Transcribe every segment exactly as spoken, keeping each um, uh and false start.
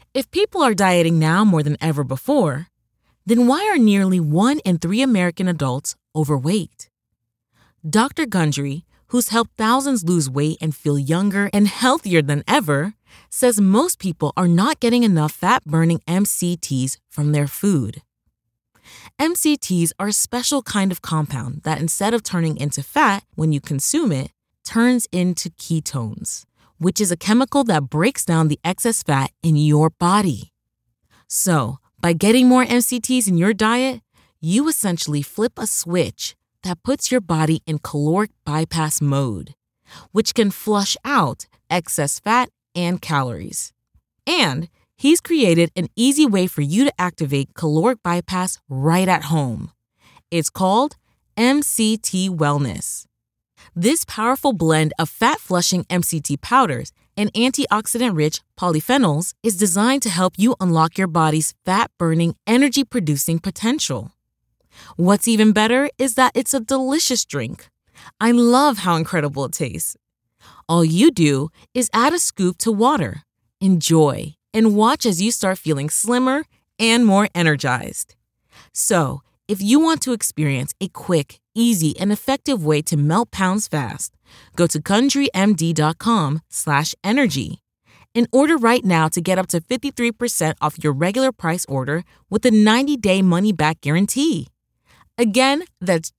If people are dieting now more than ever before, then why are nearly one in three American adults overweight? Doctor Gundry, who's helped thousands lose weight and feel younger and healthier than ever, says most people are not getting enough fat-burning M C Ts from their food. M C Ts are a special kind of compound that instead of turning into fat when you consume it, turns into ketones, which is a chemical that breaks down the excess fat in your body. So, by getting more M C Ts in your diet, you essentially flip a switch that puts your body in caloric bypass mode, which can flush out excess fat and calories. And he's created an easy way for you to activate caloric bypass right at home. It's called M C T Wellness. This powerful blend of fat-flushing M C T powders and antioxidant-rich polyphenols is designed to help you unlock your body's fat-burning, energy-producing potential. What's even better is that it's a delicious drink. I love how incredible it tastes. All you do is add a scoop to water, enjoy, and watch as you start feeling slimmer and more energized. So, if you want to experience a quick, easy, and effective way to melt pounds fast, go to GundryMD.com slash energy and order right now to get up to fifty-three percent off your regular price order with a ninety-day money-back guarantee. Again, that's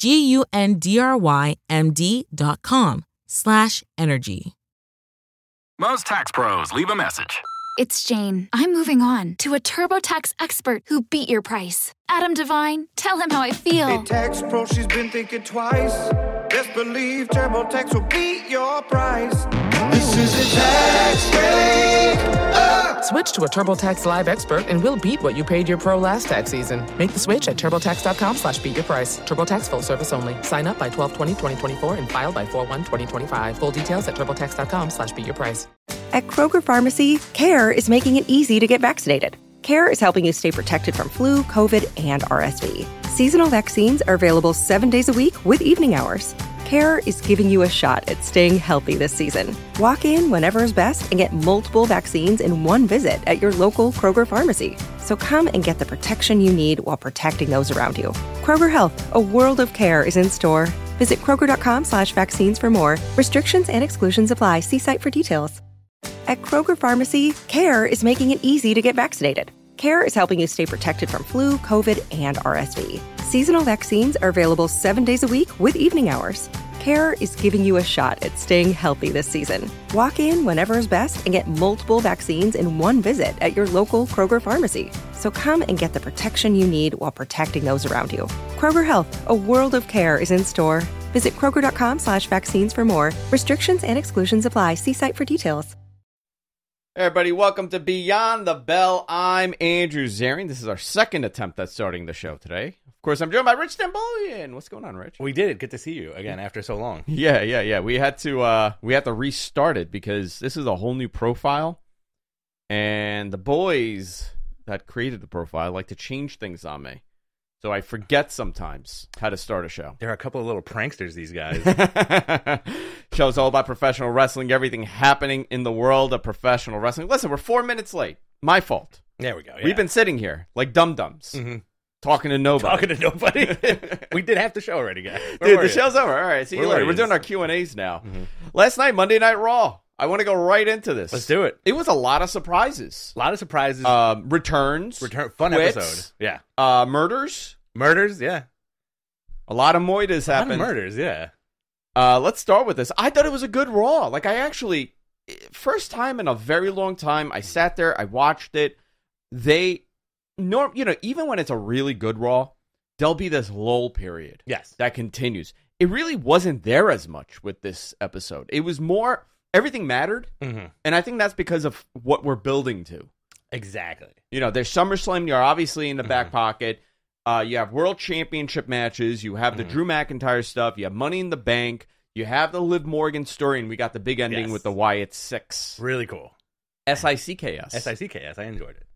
G-U-N-D-R-Y-M-D.com slash energy. Most tax pros leave a message. It's Jane. I'm moving on to a TurboTax expert who beat your price. Adam Devine, tell him how I feel. Hey, tax pro, she's been thinking twice. Best believe TurboTax will beat your price. This is a tax break. Uh. Switch to a TurboTax Live expert and we'll beat what you paid your pro last tax season. Make the switch at TurboTax.com slash beat your price. TurboTax full service only. Sign up by twelve twenty twenty twenty-four and file by four one twenty twenty-five. Full details at TurboTax.com slash beat your price. At Kroger Pharmacy, CARE is making it easy to get vaccinated. CARE is helping you stay protected from flu, COVID, and R S V. Seasonal vaccines are available seven days a week with evening hours. CARE is giving you a shot at staying healthy this season. Walk in whenever is best and get multiple vaccines in one visit at your local Kroger Pharmacy. So come and get the protection you need while protecting those around you. Kroger Health, a world of care is in store. Visit Kroger.com slash vaccines for more. Restrictions and exclusions apply. See site for details. At Kroger Pharmacy, CARE is making it easy to get vaccinated. CARE is helping you stay protected from flu, COVID, and R S V. Seasonal vaccines are available seven days a week with evening hours. CARE is giving you a shot at staying healthy this season. Walk in whenever is best and get multiple vaccines in one visit at your local Kroger Pharmacy. So come and get the protection you need while protecting those around you. Kroger Health, a world of care is in store. Visit Kroger.com slash vaccines for more. Restrictions and exclusions apply. See site for details. Hey everybody, welcome to Beyond the Bell. I'm Andrew Zarian. This is our second attempt at starting the show today. Of course, I'm joined by Rich Stambolian. What's going on, Rich? We did. Good to see you again after so long. Yeah, yeah, yeah. We had to uh, we had to restart it because this is a whole new profile, and the boys that created the profile like to change things on me. So I forget sometimes how to start a show. There are a couple of little pranksters, these guys. Show's all about professional wrestling, everything happening in the world of professional wrestling. Listen, we're four minutes late. My fault. There we go. Yeah. We've been sitting here like dum-dums, mm-hmm. talking to nobody. Talking to nobody? We did half the show already, guys. Where Dude, the you? show's over. All right, see you later. We're doing our Q and A's now. Mm-hmm. Last night, Monday Night Raw. I want to go right into this. Let's do it. It was a lot of surprises. A lot of surprises. Um, returns. Return. Fun quits, episode. Yeah. Uh, murders. Murders, yeah. A lot of moitas a happened. Lot of murders, yeah. Uh, let's start with this. I thought it was a good Raw. Like, I actually, first time in a very long time, I sat there, I watched it. They, norm, you know, even when it's a really good Raw, there'll be this lull period. Yes. That continues. It really wasn't there as much with this episode. It was more, everything mattered. Mm-hmm. And I think that's because of what we're building to. Exactly. You know, there's SummerSlam, you're obviously in the mm-hmm. back pocket. Uh, you have World Championship matches. You have the mm-hmm. Drew McIntyre stuff. You have Money in the Bank. You have the Liv Morgan story, and we got the big ending yes. with the Wyatt Six. Really cool. S I C K S. S I C K S. I enjoyed it.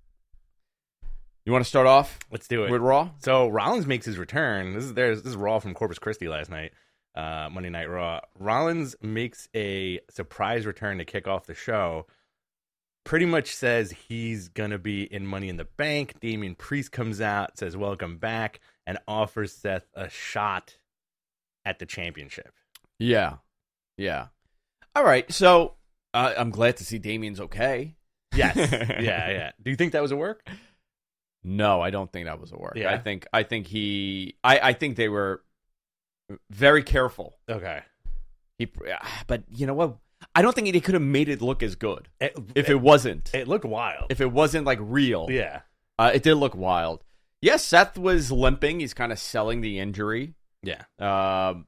You want to start off? Let's do it. With Raw? So Rollins makes his return. This is there's this is Raw from Corpus Christi last night, uh, Monday Night Raw. Rollins makes a surprise return to kick off the show. pretty much says he's going to be in Money in the Bank. Damian Priest comes out, says welcome back, and offers Seth a shot at the championship. Yeah. Yeah. All right. So uh, I'm glad to see Damian's okay. Yes. yeah, yeah. Do you think that was a work? No, I don't think that was a work. Yeah. I think I think he I, I think they were very careful. Okay. He but you know what? I don't think he could have made it look as good It, if it, it wasn't. it looked wild. If it wasn't like real. Yeah. Uh, it did look wild. Yes, Seth was limping. He's kind of selling the injury. Yeah. Um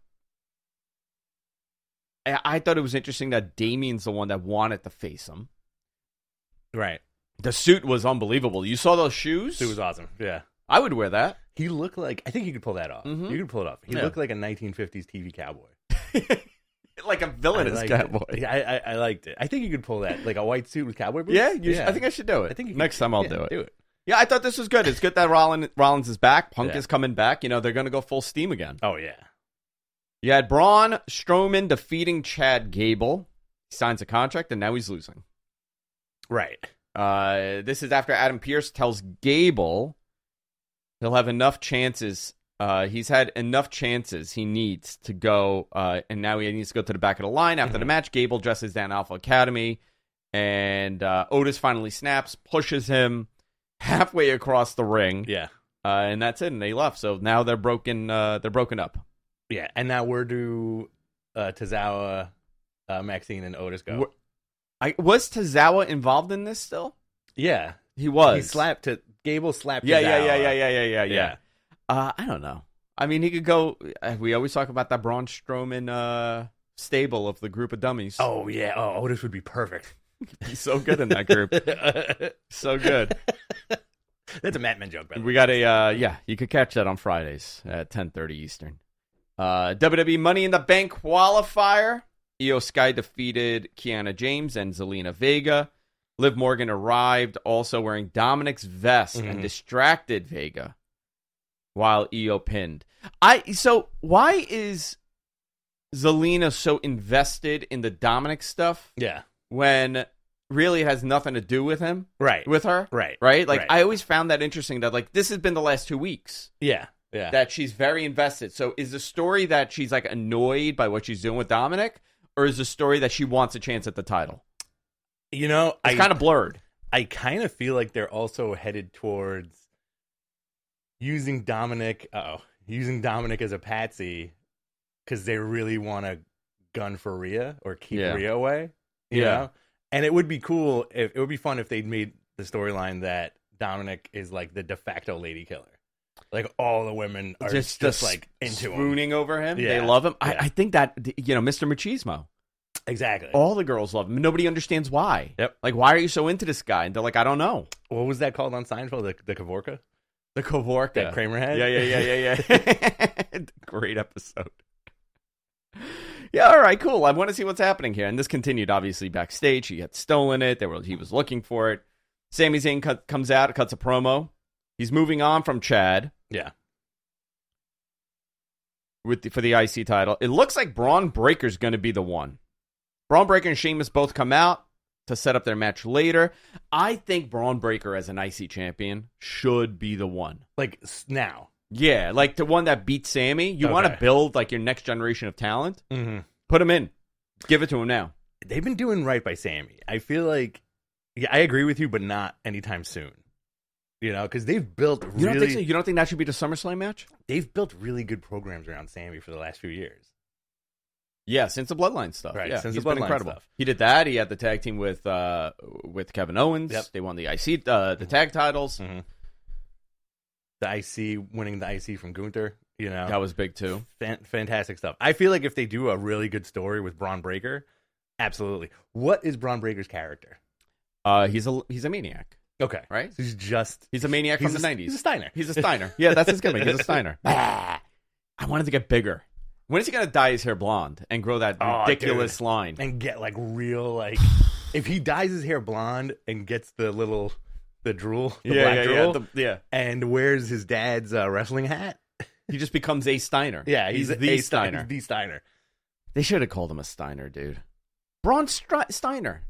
I, I thought it was interesting that Damian's the one that wanted to face him. Right. The suit was unbelievable. You saw those shoes? It was awesome. Yeah. I would wear that. He looked like, I think he could pull that off. Mhm. You could pull it off. He Yeah. looked like a nineteen fifties T V cowboy. Like a villainous I liked cowboy. it. Yeah, I, I, I liked it. I think you could pull that, like a white suit with cowboy boots. Yeah, you should- I think I should do it. I think you Next could, time I'll yeah, do it. Do it. Yeah, I thought this was good. It's good that Rollins, Rollins is back. Punk Yeah. is coming back. You know, they're going to go full steam again. Oh, yeah. You had Braun Strowman defeating Chad Gable. He signs a contract, and now he's losing. Right. Uh, this is after Adam Pearce tells Gable he'll have enough chances. Uh, he's had enough chances he needs to go, uh, and now he needs to go to the back of the line. After Mhm. the match, Gable dresses down Alpha Academy, and uh, Otis finally snaps, pushes him halfway across the ring, Yeah. uh, and that's it. And they left. So now they're broken. Uh, they're broken up. Yeah. And now where do uh, Tozawa, uh, Maxine, and Otis go? Wh- I was Tozawa involved in this still? yeah. He was. He slapped to Gable slapped Yeah, yeah, Tozawa. yeah, yeah, yeah, yeah, yeah, yeah. Yeah. Uh, I don't know. I mean, he could go. uh, We always talk about that Braun Strowman uh, stable of the group of dummies. Oh, yeah. Oh, Otis would be perfect. He's so good in that group. So good. That's a Matman joke, by the way. We got a uh, yeah. You could catch that on Fridays at ten thirty Eastern. Uh, W W E Money in the Bank qualifier. Io Sky defeated Kiana James and Zelina Vega. Liv Morgan arrived also wearing Dominic's vest and Mhm. distracted Vega while Io pinned. I so why is Zelina so invested in the Dominic stuff Yeah. when really it has nothing to do with him, Right. with her? Right. Right? Like, Right. I always found that interesting that, like, this has been the last two weeks Yeah. Yeah. that she's very invested. So is the story that she's, like, annoyed by what she's doing with Dominic, or is the story that she wants a chance at the title? you know, It's I kind of blurred. I kind of feel like they're also headed towards using Dominic. Uh oh, using Dominic as a patsy because they really want to gun for Rhea or keep Yeah. Rhea away. You Yeah. know, and it would be cool if it would be fun if they'd made the storyline that Dominic is like the de facto lady killer. Like all the women are just, just like into him. swooning over him. Yeah. They love him. Yeah. I, I think that, you know, Mister Machismo. Exactly. All the girls love him. Nobody understands why. Yep. Like, why are you so into this guy? And they're like, I don't know. What was that called on Seinfeld? The, the Kavorka? The Kavorka. That Kramer had? Yeah, yeah, yeah, yeah, yeah. Great episode. Yeah, all right, cool. I want to see what's happening here. And this continued, obviously, backstage. He had stolen it. There were, he was looking for it. Sami Zayn cut, comes out, cuts a promo. He's moving on from Chad Yeah. with the, for the I C title. It looks like Braun Breaker's going to be the one. Braun Breaker and Sheamus both come out to set up their match later. I think Braun Breaker as an I C champion should be the one. Like s- now. Yeah, like the one that beat Sammy. You want to Okay. build like your next generation of talent? Mm-hmm. Put him in. Give it to him now. They've been doing right by Sammy. I feel like, yeah, I agree with you, but not anytime soon. You know, because they've built really, You don't think so? You don't think that should be the SummerSlam match? they've built really good programs around Sammy for the last few years. Yeah, since the Bloodline stuff. Right, yeah, since he's the been Bloodline incredible. stuff. He did that. He had the tag team with uh, with Kevin Owens. Yep. They won the I C, uh, the tag titles. Mm-hmm. The I C, winning the I C from Gunther, you know, That was big too. fan- fantastic stuff. I feel like if they do a really good story with Braun Breaker, absolutely. What is Braun Breaker's character? Uh, he's a he's a maniac, Okay, right? so he's just He's a maniac he's from a, the nineties. He's a Steiner. He's a Steiner. Yeah, that's his gimmick. He's a Steiner. Bah. I wanted to get bigger. When is he gonna dye his hair blonde and grow that Oh, ridiculous dude. line? And get like real like if he dyes his hair blonde and gets the little the drool, the yeah, black yeah, drool, yeah, the- yeah. and wears his dad's uh, wrestling hat. He just becomes a Steiner. Yeah, he's, he's, the a Steiner. He's the Steiner. They should have called him a Steiner, dude. Braun Stri- Steiner.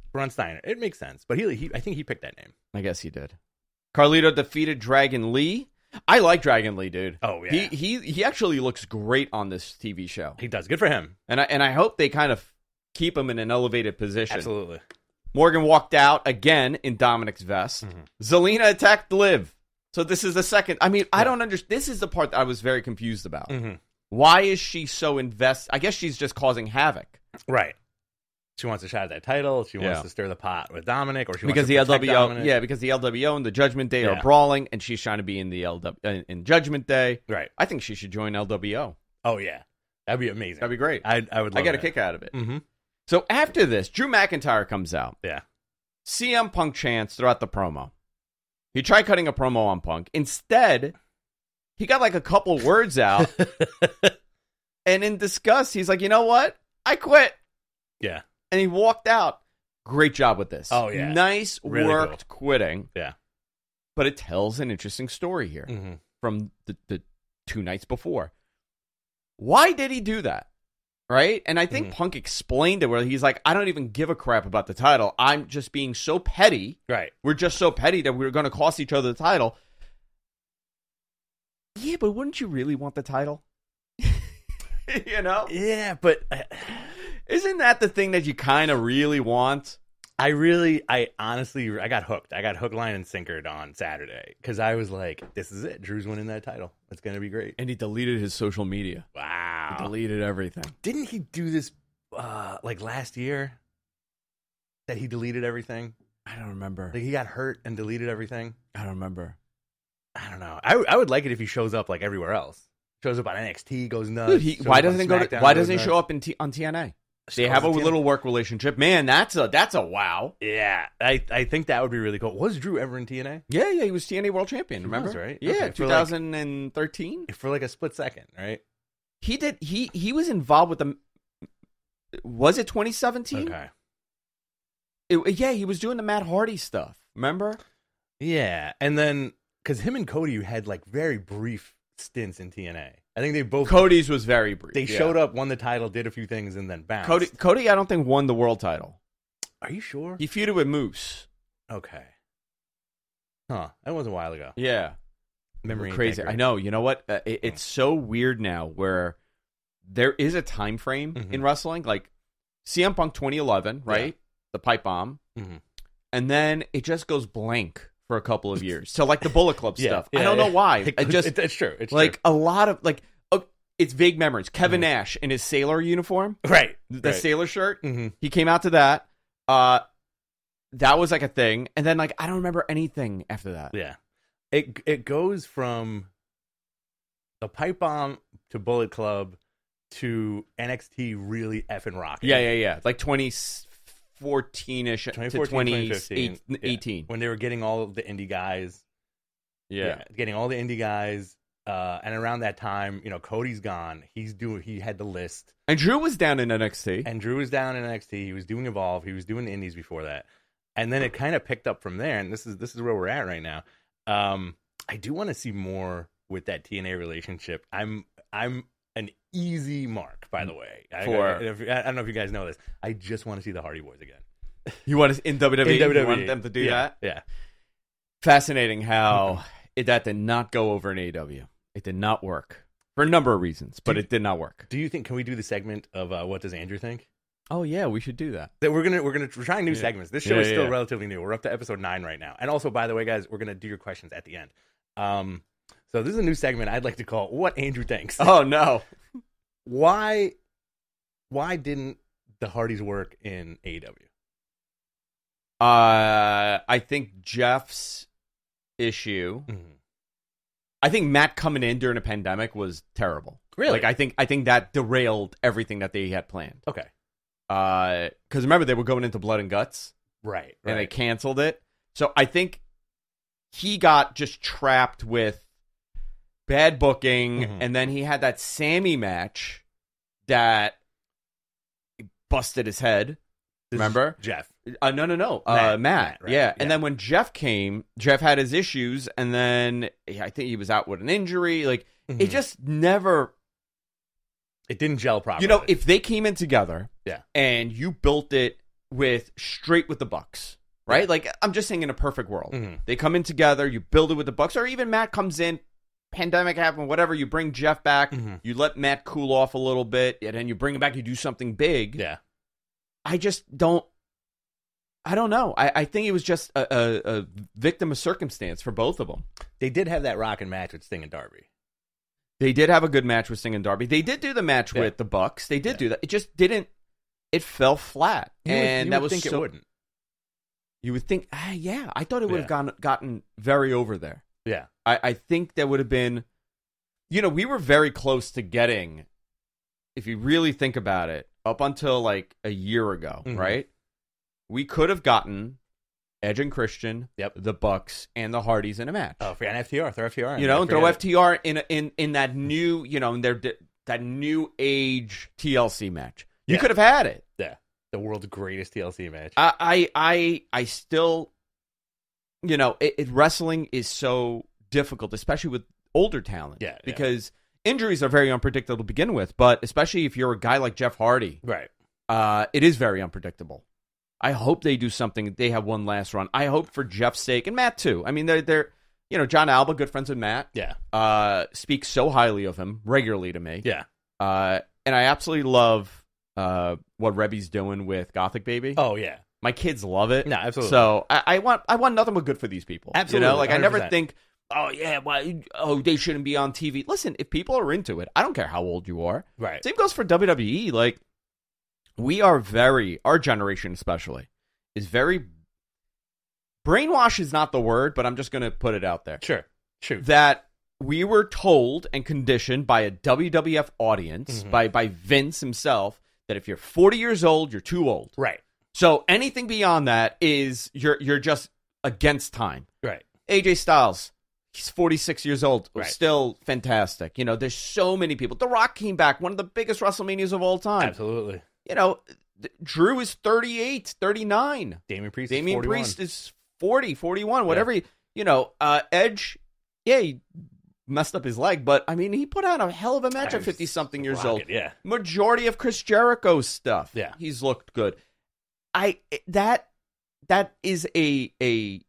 Braun Steiner. It makes sense, but he, he I think he picked that name. I guess he did. Carlito defeated Dragon Lee. I like Dragon Lee, dude. Oh yeah, he he he actually looks great on this T V show. He does. Good for him. And I and I hope they kind of keep him in an elevated position. Absolutely. Morgan walked out again in Dominic's vest. Mm-hmm. Zelina attacked Liv. So this is the second. I mean, yeah. I don't understand. This is the part that I was very confused about. Mm-hmm. Why is she so invested? I guess she's just causing havoc. Right. She wants to shot at that title. She wants yeah. to stir the pot with Dominic, or she because wants to the L W O, Dominic. yeah, because the L W O and the Judgment Day yeah. are brawling, and she's trying to be in the L W in, in Judgment Day. Right. I think she should join L W O. Oh yeah, that'd be amazing. That'd be great. I I would. Love I get that. a kick out of it. Mm-hmm. So after this, Drew McIntyre comes out. Yeah. C M Punk chants throughout the promo. He tried cutting a promo on Punk. Instead, he got like a couple words out, and in disgust, he's like, "You know what? I quit." Yeah. And he walked out. Great job with this. Oh, yeah. Nice really worked cool. quitting. Yeah. But it tells an interesting story here mm-hmm. from the, the two nights before. Why did he do that? Right? And I think mm-hmm. Punk explained it where he's like, I don't even give a crap about the title. I'm just being so petty. Right. We're just so petty that we're going to cost each other the title. Yeah, but wouldn't you really want the title? You know? Yeah, but... Isn't that the thing that you kind of really want? I really, I honestly, I got hooked. I got hook, line, and sinkered on Saturday because I was like, this is it. Drew's winning that title. It's going to be great. And he deleted his social media. Wow. He deleted everything. Didn't he do this uh, like last year? That he deleted everything? I don't remember. Like he got hurt and deleted everything? I don't remember. I don't know. I, I would like it if he shows up like everywhere else. Shows up on N X T, goes nuts. Dude, he, why doesn't he go to, Why doesn't he show up in T, on T N A? They have a little work relationship. Man, that's a that's a wow. Yeah, I, I think that would be really cool. Was Drew ever in T N A? Yeah, yeah, he was T N A World Champion, remember? Was, right? Yeah, okay. twenty thirteen. For like, for like a split second, right? He did he he was involved with the Was it twenty seventeen? Okay. It, yeah, he was doing the Matt Hardy stuff, remember? Yeah, and then cuz him and Cody had like very brief stints in T N A. I think they both. Cody's was very brief. They yeah. showed up, won the title, did a few things, and then bounced. Cody, Cody, I don't think won the world title. Are you sure? He feuded with Moose. Okay. Huh. That was a while ago. Yeah. Memory crazy. I know. You know what? Uh, it, it's so weird now where there is a time frame mm-hmm. in wrestling, like C M Punk twenty eleven, right? Yeah. The pipe bomb, mm-hmm. and then it just goes blank for a couple of years. So like the Bullet Club yeah, stuff. Yeah, I don't yeah. know why. It, I just it, it's true. It's like true. a lot of like oh, it's vague memories. Kevin mm-hmm. Nash in his sailor uniform, right? The right. sailor shirt. Mm-hmm. He came out to that. Uh, that was like a thing, and then like I don't remember anything after that. Yeah, it it goes from the pipe bomb to Bullet Club to N X T really effing rocking. Yeah, yeah, yeah. Like twenty fourteen-ish to twenty eighteen. Yeah. When they were getting all of the indie guys. Yeah. yeah. Getting all the indie guys. Uh, and around that time, you know, Cody's gone. He's doing, he had the list. And Drew was down in N X T. And Drew was down in N X T. He was doing Evolve. He was doing the indies before that. And then it kind of picked up from there. And this is, this is where we're at right now. Um, I do want to see more with that T N A relationship. I'm, I'm, an easy mark, by the way. For I, if, I don't know if you guys know this. I just want to see the Hardy Boys again. You want to in W W E? In W W E. You want them to do yeah, that? Yeah. Fascinating how it, that did not go over in A E W. It did not work for a number of reasons, but do, it did not work. Do you think? Can we do the segment of uh, what does Andrew think? Oh yeah, we should do that. That we're gonna we're gonna we're trying new yeah. segments. This show yeah, is still yeah. relatively new. We're up to episode nine right now. And also, by the way, guys, we're gonna do your questions at the end. Um, so this is a new segment I'd like to call "What Andrew Thinks." Oh no. Why, why didn't the Hardys work in A E W? Uh, I think Jeff's issue. Mm-hmm. I think Matt coming in during a pandemic was terrible. Really? Like I think I think that derailed everything that they had planned. Okay. Uh, because remember they were going into Blood and Guts, right? right. And they canceled it. So I think he got just trapped with bad booking, mm-hmm. and then he had that Sammy match that busted his head. This Remember? Jeff. Uh, no, no, no. Matt. Uh, Matt. Matt right. yeah. yeah. And then when Jeff came, Jeff had his issues, and then I think he was out with an injury. Like, mm-hmm. it just never... It didn't gel properly. You know, if they came in together yeah. and you built it with straight with the Bucks, right? Yeah. Like, I'm just saying in a perfect world. Mm-hmm. They come in together, you build it with the Bucks, or even Matt comes in, pandemic happened, whatever, you bring Jeff back, mm-hmm. you let Matt cool off a little bit, and then you bring him back, you do something big. Yeah. I just don't, I don't know. I, I think it was just a, a, a victim of circumstance for both of them. They did have that rockin' match with Sting and Darby. They did have a good match with Sting and Darby. They did do the match yeah. with the Bucks. They did yeah. do that. It just didn't, it fell flat. You would, and you that would was think so, it wouldn't. You would think, ah, yeah, I thought it would yeah. have gone, gotten very over there. Yeah. I, I think there would have been, you know, we were very close to getting, if you really think about it, up until like a year ago, mm-hmm. right? We could have gotten Edge and Christian, yep. the Bucks, and the Hardys in a match. Oh, for an F T R, throw F T R in. You know, and throw F T R in in in that new, you know, in their that new age T L C match. You yeah. could have had it. Yeah, the world's greatest T L C match. I I I, I still, you know, it, it, wrestling is so difficult, especially with older talent. Yeah, because yeah. injuries are very unpredictable to begin with, but especially if you're a guy like Jeff Hardy, right? Uh, it is very unpredictable. I hope they do something. They have one last run. I hope for Jeff's sake, and Matt too. I mean, they're they're you know, John Alba, good friends with Matt. Yeah, uh, speaks so highly of him regularly to me. Yeah, uh, and I absolutely love uh what Rebby's doing with Gothic Baby. Oh yeah, my kids love it. No, absolutely. So I, I want I want nothing but good for these people. Absolutely, you know, like one hundred percent. I never think, oh yeah, well, oh they shouldn't be on T V. Listen, if people are into it, I don't care how old you are. Right. Same goes for W W E. Like we are very, our generation especially, is very, brainwash is not the word, but I'm just going to put it out there. Sure, sure. That we were told and conditioned by a W W F audience, mm-hmm. by, by Vince himself, that if you're forty years old, you're too old. Right. So anything beyond that is, you're you're just against time. Right. A J Styles, he's forty-six years old, right. still fantastic. You know, there's so many people. The Rock came back, one of the biggest WrestleManias of all time. Absolutely. You know, Drew is thirty-eight, thirty-nine. Damian Priest Damian is forty-one. Priest is forty, forty-one, whatever. Yeah. He, you know, uh, Edge, yeah, he messed up his leg, but, I mean, he put out a hell of a match at fifty-something years rocket, old. Yeah. Majority of Chris Jericho's stuff. Yeah. He's looked good. I that That is a a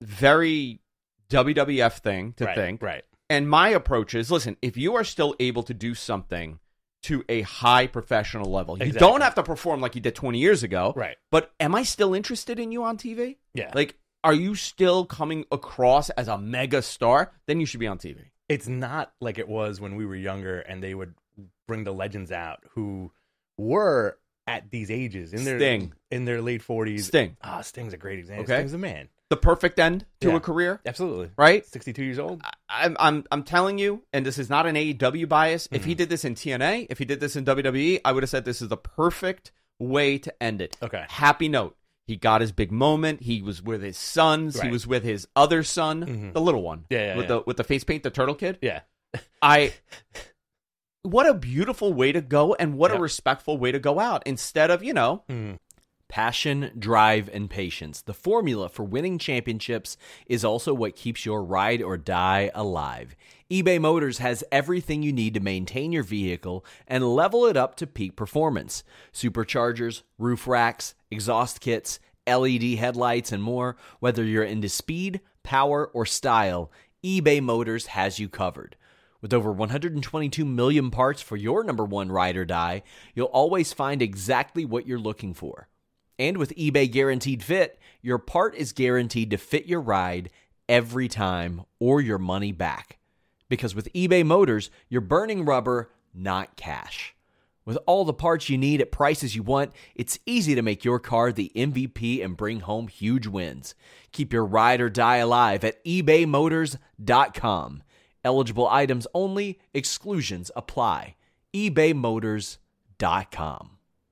very W W F thing to right, think. Right. And my approach is, listen, if you are still able to do something to a high professional level, you exactly. don't have to perform like you did twenty years ago. Right. But am I still interested in you on T V? Yeah. Like, are you still coming across as a mega star? Then you should be on T V. It's not like it was when we were younger and they would bring the legends out who were at these ages in their Sting. in their late forties. Sting. Ah, oh, Sting's a great example. Okay. Sting's a man. The perfect end to yeah. a career. Absolutely. Right? sixty-two years old. I, I'm I'm I'm telling you, and this is not an A E W bias. Mm-hmm. If he did this in T N A, if he did this in W W E, I would have said this is the perfect way to end it. Okay. Happy note. He got his big moment. He was with his sons. Right. He was with his other son, mm-hmm. the little one. Yeah, yeah, with yeah. the with the face paint, the turtle kid. Yeah. I what a beautiful way to go, and what yep. a respectful way to go out, instead of, you know, mm. Passion, drive, and patience. The formula for winning championships is also what keeps your ride or die alive. eBay Motors has everything you need to maintain your vehicle and level it up to peak performance. Superchargers, roof racks, exhaust kits, L E D headlights, and more. Whether you're into speed, power, or style, eBay Motors has you covered. With over one hundred twenty-two million parts for your number one ride or die, you'll always find exactly what you're looking for. And with eBay Guaranteed Fit, your part is guaranteed to fit your ride every time or your money back. Because with eBay Motors, you're burning rubber, not cash. With all the parts you need at prices you want, it's easy to make your car the M V P and bring home huge wins. Keep your ride or die alive at ebay motors dot com. Eligible items only, exclusions apply. ebay motors dot com.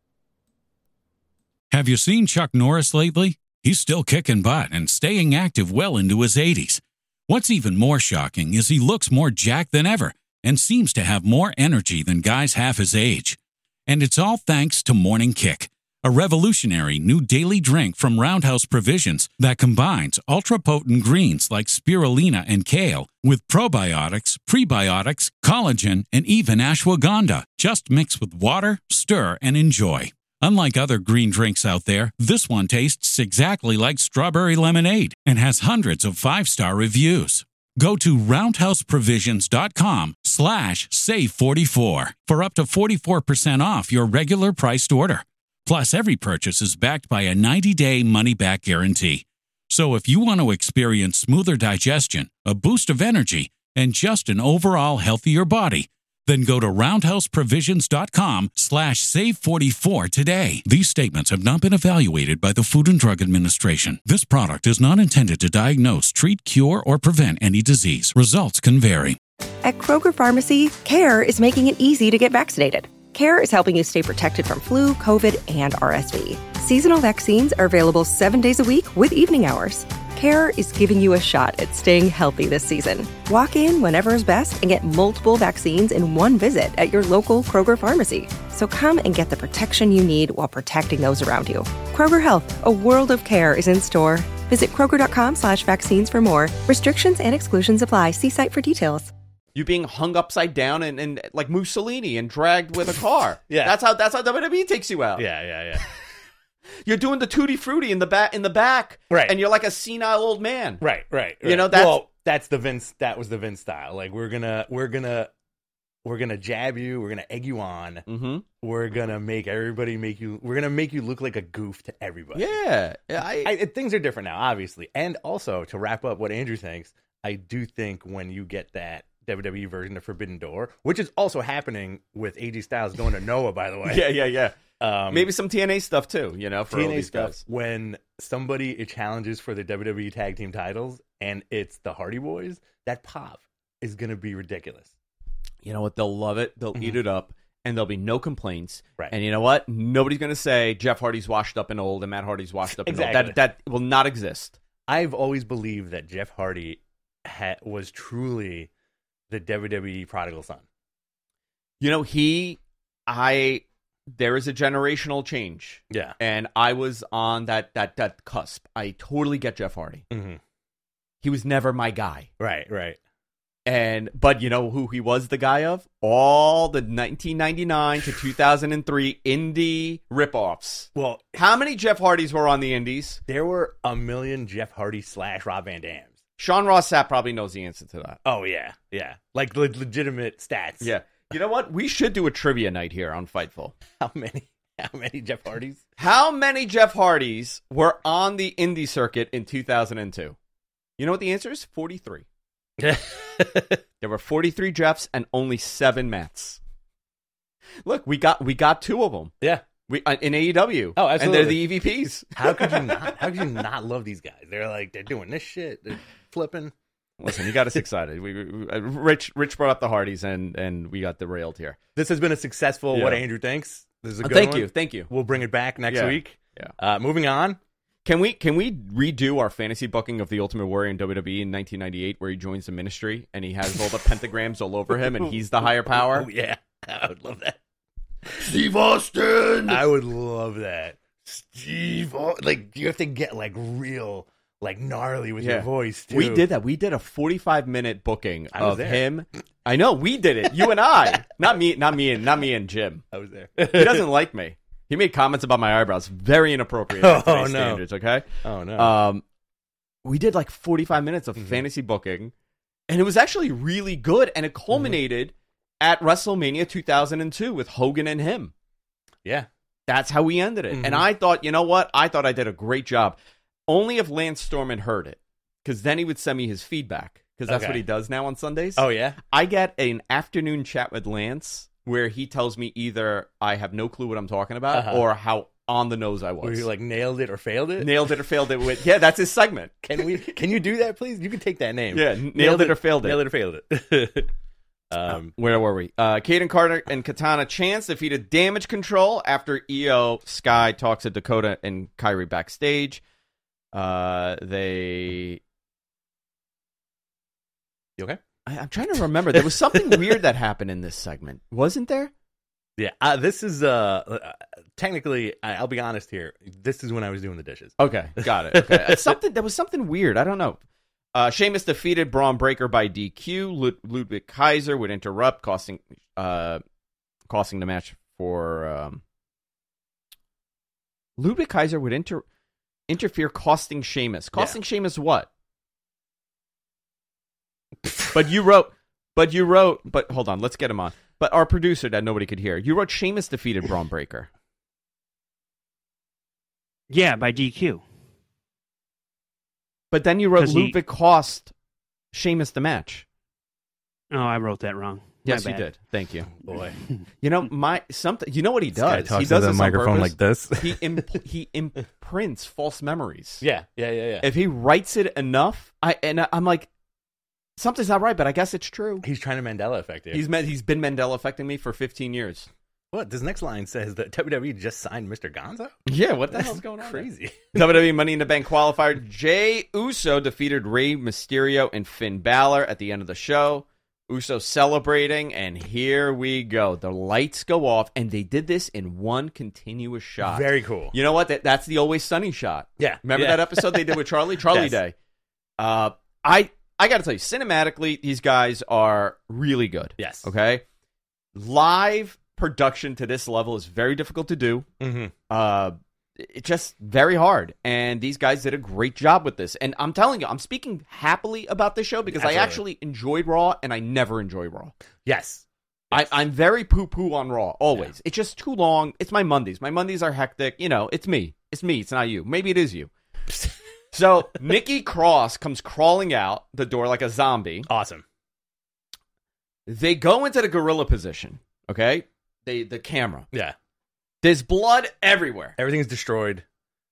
Have you seen Chuck Norris lately? He's still kicking butt and staying active well into his eighties. What's even more shocking is he looks more jacked than ever and seems to have more energy than guys half his age. And it's all thanks to Morning Kick, a revolutionary new daily drink from Roundhouse Provisions that combines ultra-potent greens like spirulina and kale with probiotics, prebiotics, collagen, and even ashwagandha. Just mix with water, stir, and enjoy. Unlike other green drinks out there, this one tastes exactly like strawberry lemonade and has hundreds of five-star reviews. Go to roundhouseprovisions.com slash save 44 for up to forty-four percent off your regular priced order. Plus, every purchase is backed by a ninety-day money-back guarantee. So if you want to experience smoother digestion, a boost of energy, and just an overall healthier body, then go to roundhouseprovisions.com slash save 44 today. These statements have not been evaluated by the Food and Drug Administration. This product is not intended to diagnose, treat, cure, or prevent any disease. Results can vary. At Kroger Pharmacy, CARE is making it easy to get vaccinated. CARE is helping you stay protected from flu, COVID, and R S V. Seasonal vaccines are available seven days a week with evening hours. CARE is giving you a shot at staying healthy this season. Walk in whenever is best and get multiple vaccines in one visit at your local Kroger pharmacy. So come and get the protection you need while protecting those around you. Kroger Health, a world of care is in store. Visit kroger.com slash vaccines for more. Restrictions and exclusions apply. See site for details. You being hung upside down and, and like Mussolini and dragged with a car. Yeah. That's how that's how W W E takes you out. Yeah, yeah, yeah. You're doing the tutti frutti in the back in the back. Right. And you're like a senile old man. Right, right. You right. know, that's well, that's the Vince that was the Vince style. Like we're gonna we're gonna we're gonna jab you, we're gonna egg you on. Mm-hmm. We're gonna make everybody make you we're gonna make you look like a goof to everybody. Yeah. I, I, things are different now, obviously. And also to wrap up what Andrew thinks, I do think when you get that W W E version of Forbidden Door, which is also happening with A J Styles going to Noah, by the way. Yeah, yeah, yeah. Um, Maybe some T N A stuff too, you know, for T N A all these stuff. guys. When somebody challenges for the W W E Tag Team titles and it's the Hardy Boys, that pop is going to be ridiculous. You know what? They'll love it. They'll mm-hmm. eat it up, and there'll be no complaints. Right. And you know what? Nobody's going to say Jeff Hardy's washed up and old and Matt Hardy's washed up exactly. and old. That, that will not exist. I've always believed that Jeff Hardy ha- was truly the W W E prodigal son. You know, he, I, there is a generational change. Yeah. And I was on that that that cusp. I totally get Jeff Hardy. Mm-hmm. He was never my guy. Right, right. And, but you know who he was the guy of? All the nineteen ninety-nine to two thousand three indie ripoffs. Well, how many Jeff Hardys were on the indies? There were a million Jeff Hardy slash Rob Van Dams. Sean Ross Sapp probably knows the answer to that. Oh, yeah. Yeah. Like le- legitimate stats. Yeah. You know what? We should do a trivia night here on Fightful. How many? How many Jeff Hardys? How many Jeff Hardys were on the indie circuit in two thousand two? You know what the answer is? forty-three. There were forty-three Jeffs and only seven Matts. Look, we got we got two of them. Yeah. We uh, in A E W. Oh, absolutely. And they're the E V Ps. How could you not? How could you not love these guys? They're like they're doing this shit. They're flipping. Listen, you got us excited. We, we uh, Rich Rich brought up the Hardys, and and we got derailed here. This has been a successful yeah. What Andrew Thinks. This is a good uh, thank one. you, thank you. We'll bring it back next yeah. week. Yeah. Uh, moving on. Can we can we redo our fantasy booking of the Ultimate Warrior in W W E in nineteen ninety-eight, where he joins the Ministry and he has all the pentagrams all over him, and he's the higher power? Oh yeah, I would love that. Steve Austin. I would love that. Steve, like you have to get like real, like gnarly with yeah. your voice too. We did that. We did a forty-five minute booking I was of there. him. I know we did it. You and I, not me, not me, and not me and Jim. I was there. He doesn't like me. He made comments about my eyebrows, very inappropriate by Oh, today's no. standards. Okay. Oh no. Um, we did like forty-five minutes of mm-hmm. fantasy booking, and it was actually really good, and it culminated mm-hmm. at WrestleMania two thousand two with Hogan and him. Yeah. That's how we ended it. Mm-hmm. And I thought, you know what? I thought I did a great job. Only if Lance Storm heard it, because then he would send me his feedback, because that's okay. what he does now on Sundays. Oh, yeah? I get an afternoon chat with Lance where he tells me either I have no clue what I'm talking about uh-huh. or how on the nose I was. Where you like nailed it or failed it? Nailed it or failed it with, yeah, that's his segment. Can we? Can you do that, please? You can take that name. Yeah, nailed, nailed it, it or failed it. Nailed it or failed it. Um, where were we? Uh, Caden Carter and Katana Chance defeated Damage Control after E O Sky talks to Dakota and Kyrie backstage. Uh, they. You okay? I, I'm trying to remember. There was something weird that happened in this segment, wasn't there? Yeah, uh, this is uh, technically. I'll be honest here. This is when I was doing the dishes. Okay, got it. Okay, something there was something weird. I don't know. Uh, Sheamus defeated Braun Breaker by D Q. Lud- Ludwig Kaiser would interrupt, costing uh, costing the match for um, Ludwig Kaiser would inter- interfere, costing Sheamus. Costing yeah. Sheamus what? But you wrote, but you wrote, but hold on, let's get him on. But our producer that nobody could hear, you wrote Sheamus defeated Braun Breaker. Yeah, by D Q. But then you wrote he... Ludwig cost Sheamus the match. Oh, I wrote that wrong. Yes, you did. Thank you, boy. You know my something. You know what he This guy does? talks He does to the this on microphone purpose. like this. He imp- he imprints false memories. Yeah, yeah, yeah, yeah. If he writes it enough, I and I'm like, something's not right, but I guess it's true. He's trying to Mandela effect you. He's me- he's been Mandela affecting me for fifteen years. What? This next line says that W W E just signed Mister Gonzo? Yeah, what the That's hell's going on? Crazy. W W E Money in the Bank qualifier. Jey Uso defeated Rey Mysterio and Finn Balor at the end of the show. Uso celebrating, and here we go. The lights go off, and they did this in one continuous shot. Very cool. You know what? That, that's the Always Sunny shot. Yeah. Remember yeah. that episode they did with Charlie? Charlie Yes. Day. Uh, I I got to tell you, cinematically, these guys are really good. Yes. Okay? Live production to this level is very difficult to do. Mm-hmm. Uh, it's just very hard. And these guys did a great job with this. And I'm telling you, I'm speaking happily about this show because Absolutely. I actually enjoyed Raw, and I never enjoy Raw. Yes. I, I'm very poo-poo on Raw, always. Yeah. It's just too long. It's my Mondays. My Mondays are hectic. You know, it's me. It's me. It's not you. Maybe it is you. So, Nikki Cross comes crawling out the door like a zombie. Awesome. They go into the gorilla position, okay? They The camera. Yeah. There's blood everywhere. Everything's destroyed.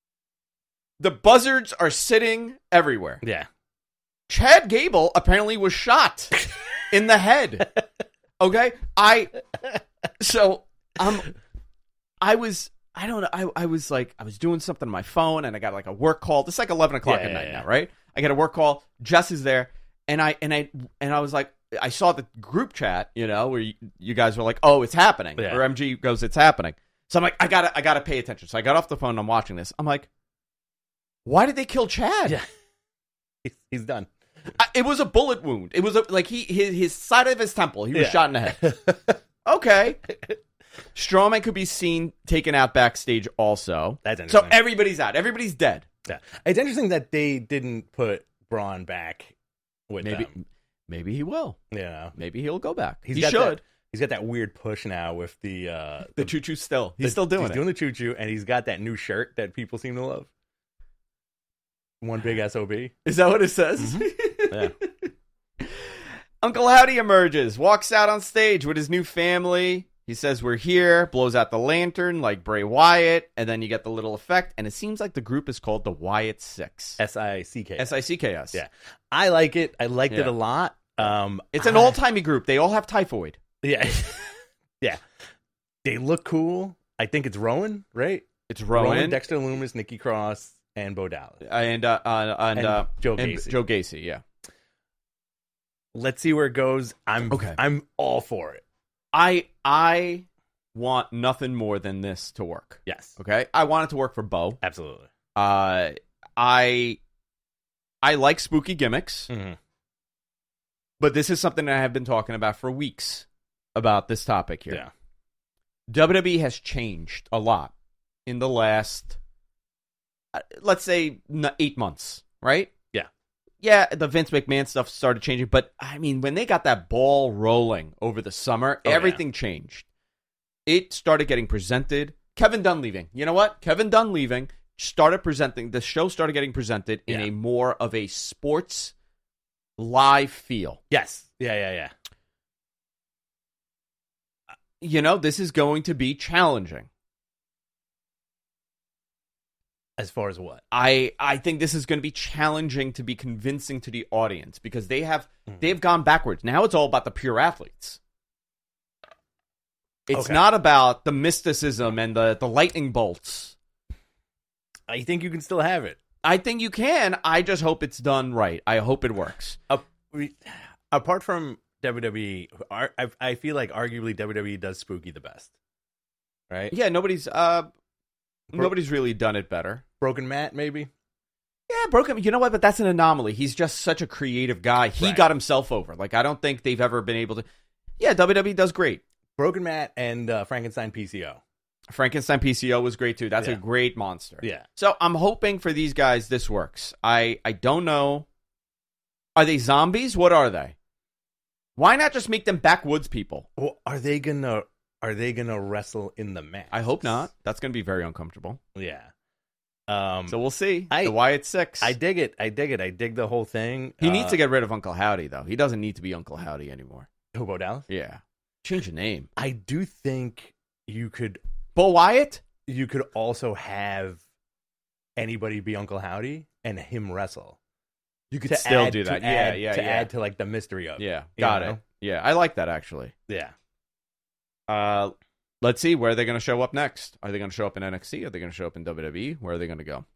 The buzzards are sitting everywhere. Yeah. Chad Gable apparently was shot in the head. Okay? I, so, um, I was, I don't know, I, I was like, I was doing something on my phone, and I got like a work call. It's like eleven o'clock Yeah, at yeah, night yeah. now, right? I get a work call. Jess is there, and I, and I, and I was like, I saw the group chat, you know, where you, you guys were like, oh, it's happening. Yeah. Or M G goes, it's happening. So I'm like, I gotta, I gotta pay attention. So I got off the phone, and I'm watching this. I'm like, why did they kill Chad? Yeah. He's, he's done. I, it was a bullet wound. It was a, like he his, his side of his temple. He was Yeah. shot in the head. Okay. Strowman could be seen taken out backstage also. That's so interesting. everybody's out. Everybody's dead. Yeah. It's interesting that they didn't put Braun back with Maybe them. maybe he will. You know. Maybe he'll go back. He's he got should. That, he's got that weird push now with the uh, the choo choo still. He's the, still doing he's it. doing the choo choo, and he's got that new shirt that people seem to love. One big S O B. Is that what it says? Mm-hmm. Yeah. Uncle Howdy emerges, walks out on stage with his new family. He says, we're here, blows out the lantern like Bray Wyatt, and then you get the little effect, and it seems like the group is called the Wyatt Six. S I C K. S I C K S. Yeah. I like it. I liked Yeah. it a lot. Um, It's an I- old-timey group. They all have typhoid. Yeah. Yeah. They look cool. I think it's Rowan, right? It's Rowan, Dexter Lumis, Nikki Cross, and Bo Dallas. and uh, uh, and, And uh, Joe and Gacy. Joe Gacy, yeah. Let's see where it goes. I'm Okay. I'm all for it. I I want nothing more than this to work. Yes. Okay, I want it to work for Bo. Absolutely. Uh, I I like spooky gimmicks, Mm-hmm. but this is something that I have been talking about for weeks about this topic here. Yeah. W W E has changed a lot in the last, uh, let's say, n- eight months, right? Yeah. Yeah, the Vince McMahon stuff started changing, but I mean, when they got that ball rolling over the summer, Oh, everything changed. It started getting presented. Kevin Dunn leaving. You know what? Kevin Dunn leaving started presenting, the show started getting presented in Yeah. a more of a sports live feel. Yes. Yeah, yeah, yeah. You know, this is going to be challenging. As far as what? I I think this is going to be challenging to be convincing to the audience because they have Mm. they've gone backwards. Now it's all about the pure athletes. It's Okay. not about the mysticism and the, the lightning bolts. I think you can still have it. I think you can. I just hope it's done right. I hope it works. Uh, we, apart from W W E, ar- I, I feel like arguably W W E does spooky the best. Right? Yeah, nobody's uh Bro- nobody's really done it better. Broken Matt, maybe? Yeah, Broken. You know what? But that's an anomaly. He's just such a creative guy. He Right. got himself over. Like I don't think they've ever been able to. Yeah, W W E does great. Broken Matt and uh, Frankenstein P C O. Frankenstein P C O was great too. That's Yeah. a great monster. Yeah. So I'm hoping for these guys this works. I I don't know. Are they zombies? What are they? Why not just make them backwoods people? Well, are they gonna are they gonna wrestle in the match? I hope not. That's going to be very uncomfortable. Yeah. Um, So we'll see. I- the Wyatt Six. I dig it. I dig it. I dig the whole thing. he Uh, needs to get rid of Uncle Howdy though. He doesn't need to be Uncle Howdy anymore. who, Bo Dallas. Yeah. Change the name. I do think you could Bo Wyatt? you could also have anybody be Uncle Howdy and him wrestle. You could To still add- do to that. add- yeah, yeah, to yeah. add to like the mystery of it. Yeah, you got know? it. Yeah, I like that actually. Yeah. Uh, let's see where are they going to show up next. Are they going to show up in N X T? Are they going to show up in W W E? Where are they going to go?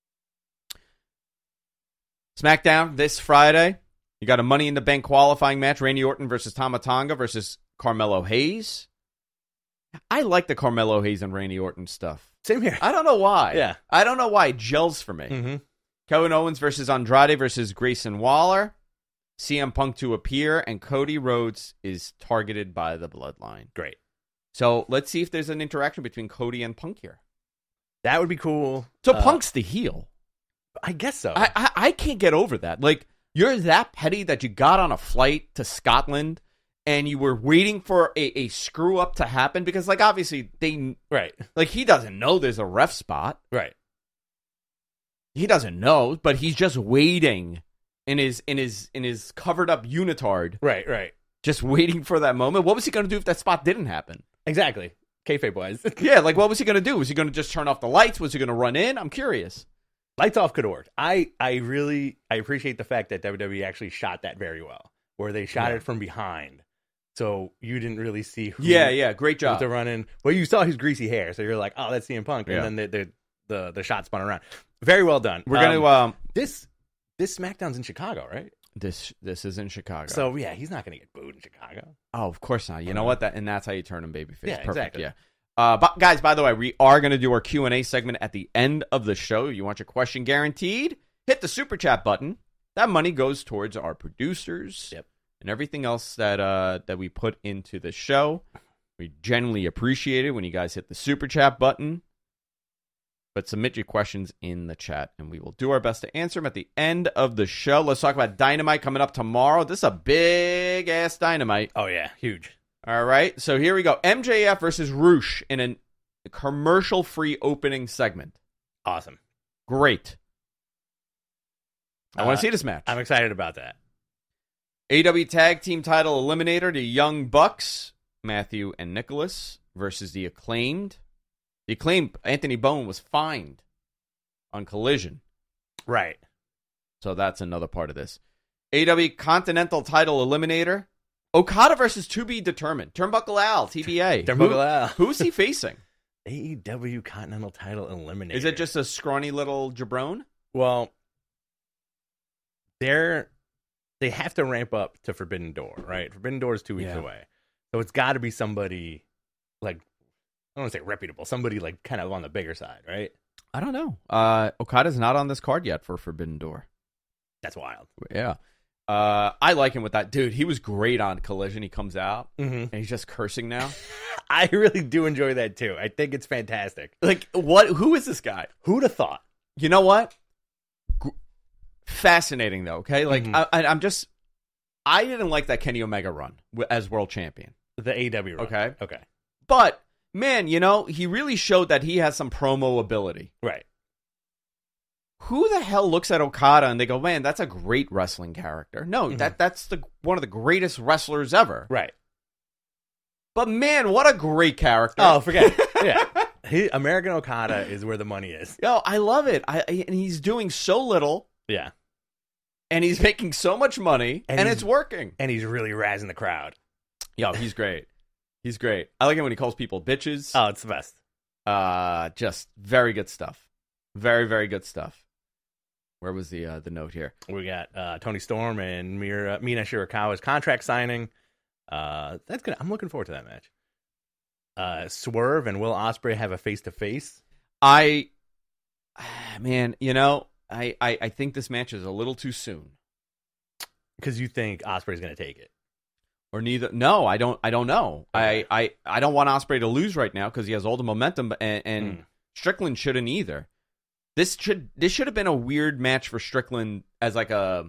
SmackDown this Friday. You got a Money in the Bank qualifying match: Randy Orton versus Tama Tonga versus Carmelo Hayes. I like the Carmelo Hayes and Randy Orton stuff. Same here. I don't know why. Yeah. I don't know why it gels for me. Mm-hmm. Kevin Owens versus Andrade versus Grayson Waller. C M Punk to appear, and Cody Rhodes is targeted by the Bloodline. Great. So let's see if there's an interaction between Cody and Punk here. That would be cool. So Uh, Punk's the heel. I guess so. I, I I can't get over that. Like, you're that petty that you got on a flight to Scotland and you were waiting for a, a screw up to happen because, like, obviously they right. like he doesn't know there's a ref spot. Right. He doesn't know, but he's just waiting in his in his in his covered up unitard, Right. Right. just waiting for that moment. What was he going to do if that spot didn't happen? Exactly. Kayfabe wise. Yeah, like what was he going to do? Was he going to just turn off the lights? Was he going to run in? I'm curious. Lights off could have worked. I, I really I appreciate the fact that W W E actually shot that very well, where they shot Yeah. it from behind, so you didn't really see who. Yeah, yeah, great who was job. to run in. Well, you saw his greasy hair, so you're like, oh, that's C M Punk, Yeah. and then the the, the the shot spun around. Very well done. We're going to Um, um this this SmackDown's in Chicago, right? this this is in Chicago. So yeah, he's not going to get booed in Chicago. Oh, of course not. You know what? That and that's how you turn him babyface. Yeah, Perfect. exactly. Yeah. Uh, but guys, by the way, we are going to do our Q and A segment at the end of the show. You want your question guaranteed? Hit the super chat button. That money goes towards our producers Yep. and everything else that uh, that we put into the show. We genuinely appreciate it when you guys hit the super chat button. But submit your questions in the chat, and we will do our best to answer them at the end of the show. Let's talk about Dynamite coming up tomorrow. This is a big-ass Dynamite. Oh yeah, huge. All right, so here we go. M J F versus Roosh in a commercial-free opening segment. Awesome. Great. I want Uh, to see this match. I'm excited about that. A E W Tag Team Title Eliminator, the Young Bucks, Matthew and Nicholas, versus the Acclaimed. The Acclaimed, Anthony Bone, was fined on Collision. Right. So that's another part of this. A E W Continental Title Eliminator. Okada versus To Be Determined. Turnbuckle Al, T B A. Turnbuckle Who- Al. Who's he facing? A E W Continental Title Eliminator. Is it just a scrawny little jabron? Well, they're they have to ramp up to Forbidden Door, right? Forbidden Door is two weeks Yeah. away, so it's got to be somebody like I don't want to say reputable, somebody like kind of on the bigger side, right? I don't know. Uh, Okada's not on this card yet for Forbidden Door. That's wild. Yeah. Uh, I like him with that. Dude, he was great on Collision. He comes out, Mm-hmm. and he's just cursing now. I really do enjoy that too. I think it's fantastic. Like, what? Who is this guy? Who'd have thought? You know what? G- Fascinating, though, okay? Like, Mhm. I, I, I'm just... I didn't like that Kenny Omega run w- as world champion. The A E W run. Okay. Okay. But, man, you know, he really showed that he has some promo ability. Right. Who the hell looks at Okada and they go, man, that's a great wrestling character? No, Mhm. that that's the one of the greatest wrestlers ever. Right. But, man, what a great character. Oh, forget it. Yeah. He, American Okada is where the money is. Yo, I love it. I, I and he's doing so little, Yeah. and he's making so much money, And and, he's- it's working. And he's really razzing the crowd. Yo, he's great. He's great. I like it when he calls people bitches. Oh, it's the best. Uh, just very good stuff. Very, very good stuff. Where was the uh, the note here? We got uh, Tony Storm and Mira, Mina Shirakawa's contract signing. Uh, that's good. I'm looking forward to that match. Uh, Swerve and Will Ospreay have a face to face. I, man, you know, I, I, I think this match is a little too soon. Because you think Ospreay's going to take it. Or neither. No, I don't. I don't know. Okay. I, I, I don't want Ospreay to lose right now because he has all the momentum, and, and mm. Strickland shouldn't either. This should this should have been a weird match for Strickland as like a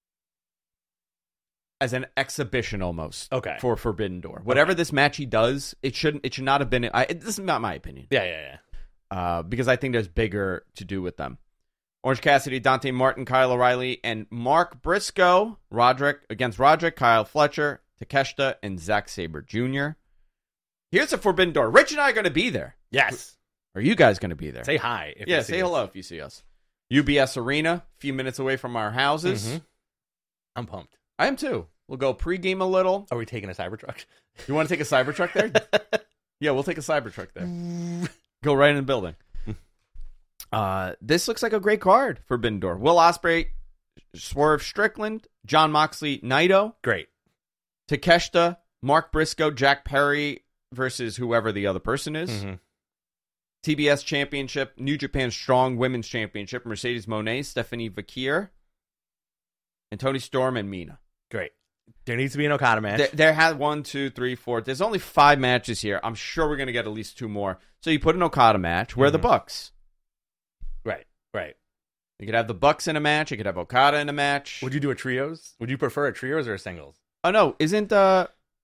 as an exhibition almost. Okay. For Forbidden Door, whatever okay. this match he does, it shouldn't. It should not have been. I, this is not my opinion. Yeah, yeah, yeah. Uh, because I think there's bigger to do with them. Orange Cassidy, Dante Martin, Kyle O'Reilly, and Mark Briscoe. Roderick against Roderick, Kyle Fletcher, Takeshita, and Zack Sabre Junior Here's a Forbidden Door. Rich and I are going to be there. Yes. Are you guys going to be there? Say hi. If yeah, you see say us. hello if you see us. U B S Arena, a few minutes away from our houses. Mm-hmm. I'm pumped. I am too. We'll go pregame a little. Are we taking a Cybertruck? You want to take a Cybertruck there? Yeah, we'll take a Cybertruck there. Go right in the building. Uh, this looks like a great card for Forbidden Door. Will Ospreay, Swerve Strickland, Jon Moxley, Naito. Great. Takeshita, Mark Briscoe, Jack Perry versus whoever the other person is. Mm-hmm. T B S Championship, New Japan Strong Women's Championship, Mercedes Moné, Stephanie Vakir, and Toni Storm and Mina. Great. There needs to be an Okada match. There, there had one, two, three, four. There's only five matches here. I'm sure we're going to get at least two more. So you put an Okada match. Where are mm-hmm. the Bucks? Right, right. You could have the Bucks in a match. You could have Okada in a match. Would you do a trios? Would you prefer a trios or a singles? Oh, no. Isn't, uh...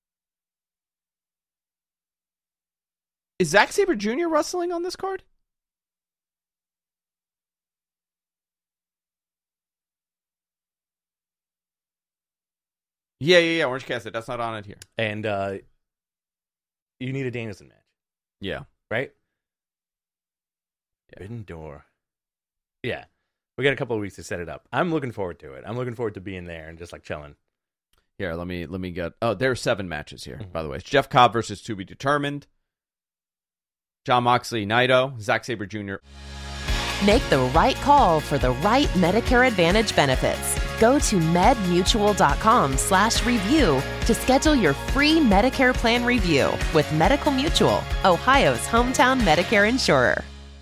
Is Zack Sabre Junior wrestling on this card? Yeah, yeah, yeah. Orange Cassidy. That's not on it here. And uh, you need a Danielson match. Yeah. Right? Yeah. Forbidden Door. Yeah. We got a couple of weeks to set it up. I'm looking forward to it. I'm looking forward to being there and just like chilling. Here, let me let me get... Oh, there are seven matches here, mm-hmm. by the way. It's Jeff Cobb versus To Be Determined. Jon Moxley, Naito, Zack Sabre Junior Make the right call for the right Medicare Advantage benefits. Go to medmutual.com slash review to schedule your free Medicare plan review with Medical Mutual, Ohio's hometown Medicare insurer.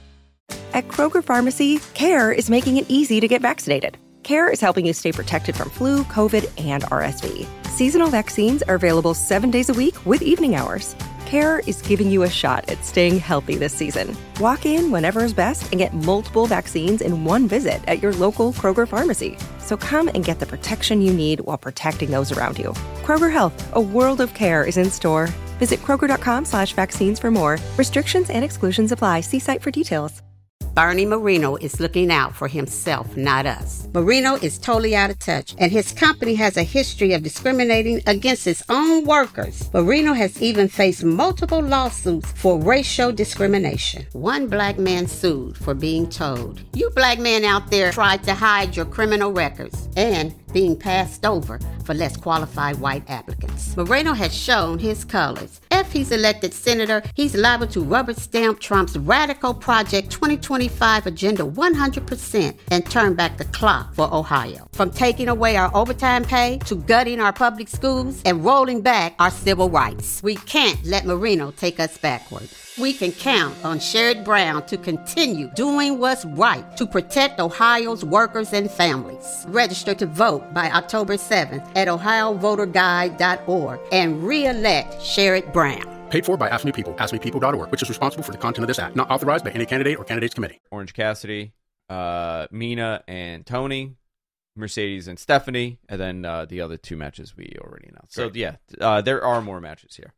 At Kroger Pharmacy, CARE is making it easy to get vaccinated. CARE is helping you stay protected from flu, COVID, and R S V. Seasonal vaccines are available seven days a week with evening hours. CARE is giving you a shot at staying healthy this season. Walk in whenever is best and get multiple vaccines in one visit at your local Kroger pharmacy. So come and get the protection you need while protecting those around you. Kroger Health, a world of care is in store. Visit Kroger.com slash vaccines for more. Restrictions and exclusions apply. See site for details. Bernie Marino is looking out for himself, not us. Marino is totally out of touch, and his company has a history of discriminating against its own workers. Marino has even faced multiple lawsuits for racial discrimination. One black man sued for being told, "You black men out there tried to hide your criminal records," and being passed over for less qualified white applicants. Moreno has shown his colors. If he's elected senator, he's liable to rubber stamp Trump's radical Project twenty twenty-five agenda one hundred percent and turn back the clock for Ohio. From taking away our overtime pay to gutting our public schools and rolling back our civil rights. We can't let Marino take us backward. We can count on Sherrod Brown to continue doing what's right to protect Ohio's workers and families. Register to vote by October seventh at ohio voter guide dot org and re-elect Sherrod Brown. Paid for by Ask Me People, ask me people dot org, which is responsible for the content of this act. Not authorized by any candidate or candidates committee. Orange Cassidy, uh, Mina and Tony, Mercedes and Stephanie, and then uh, the other two matches we already announced. So, Great. yeah, uh, there are more matches here.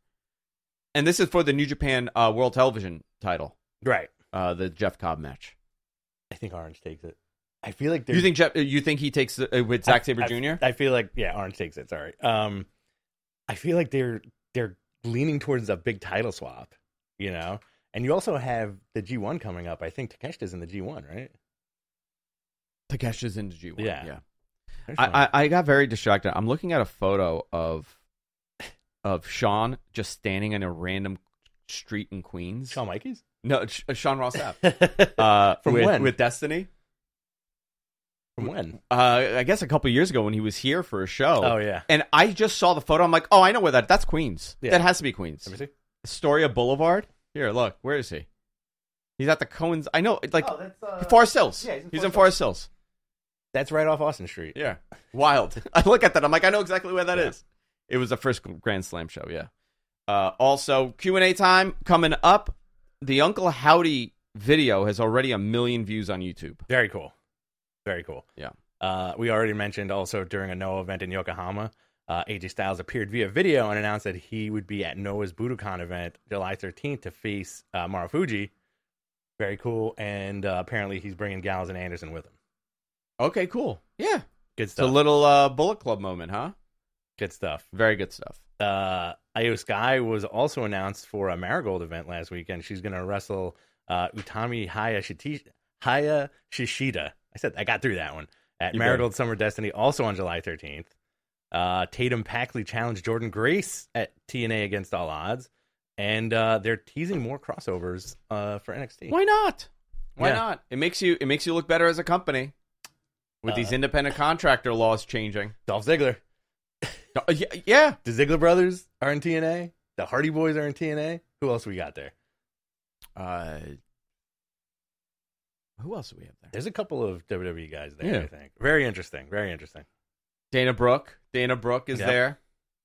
And this is for the New Japan uh, World Television title. Right. Uh, the Jeff Cobb match. I think Orange takes it. I feel like you think Jeff, you think he takes it uh, with Zack Sabre I, Junior? I feel like yeah, Orange takes it. Sorry. Um, I feel like they're they're leaning towards a big title swap, you know. And you also have the G one coming up. I think Takeshita's in the G one, right? Takeshita's in the G one. Yeah. Yeah. I, I I got very distracted. I'm looking at a photo of of Sean just standing in a random street in Queens. Shawn Michaels? No, it's, uh, Sean Ross Sapp. uh, From with, when? With Destiny. From when? Uh, I guess a couple years ago when he was here for a show. Oh, yeah. And I just saw the photo. I'm like, oh, I know where that. That's Queens. Yeah. That has to be Queens. Let me see. Astoria Boulevard. Here, look. Where is he? He's at the Cohen's. I know. Like Oh, that's, uh, Forest Hills. yeah, he's in he's Forest in Forest Hills. That's right off Austin Street. Yeah. Wild. I look at that. I'm like, I know exactly where that Yeah. is. It was the first Grand Slam show, yeah. Uh, also, Q and A time coming up. The Uncle Howdy video has already a million views on YouTube. Very cool. Very cool. Yeah. Uh, we already mentioned also during a Noah event in Yokohama, uh, A J Styles appeared via video and announced that he would be at Noah's Budokan event July thirteenth to face uh, Marufuji. Very cool. And uh, apparently he's bringing Gallows and Anderson with him. Okay, cool. Yeah. Good stuff. It's a little uh, Bullet Club moment, huh? Good stuff. Very good stuff. Uh, Io Sky was also announced for a Marigold event last weekend. She's going to wrestle uh, Utami Hayashishita. Haya Shishida. I said I got through that one at You Marigold better. Summer Destiny, also on July thirteenth. Uh, Tatum Packley challenged Jordan Grace at T N A Against All Odds, and uh, they're teasing more crossovers uh, for N X T. Why not? Why Yeah. not? It makes you it makes you look better as a company with Uh, these independent contractor laws changing. Dolph Ziggler. Uh, yeah, yeah. The Ziggler brothers are in T N A. The Hardy Boys are in T N A. Who else we got there? Uh, who else do we have there? There's a couple of W W E guys there, Yeah. I think. Very interesting. Very interesting. Dana Brooke. Dana Brooke is Yep. there.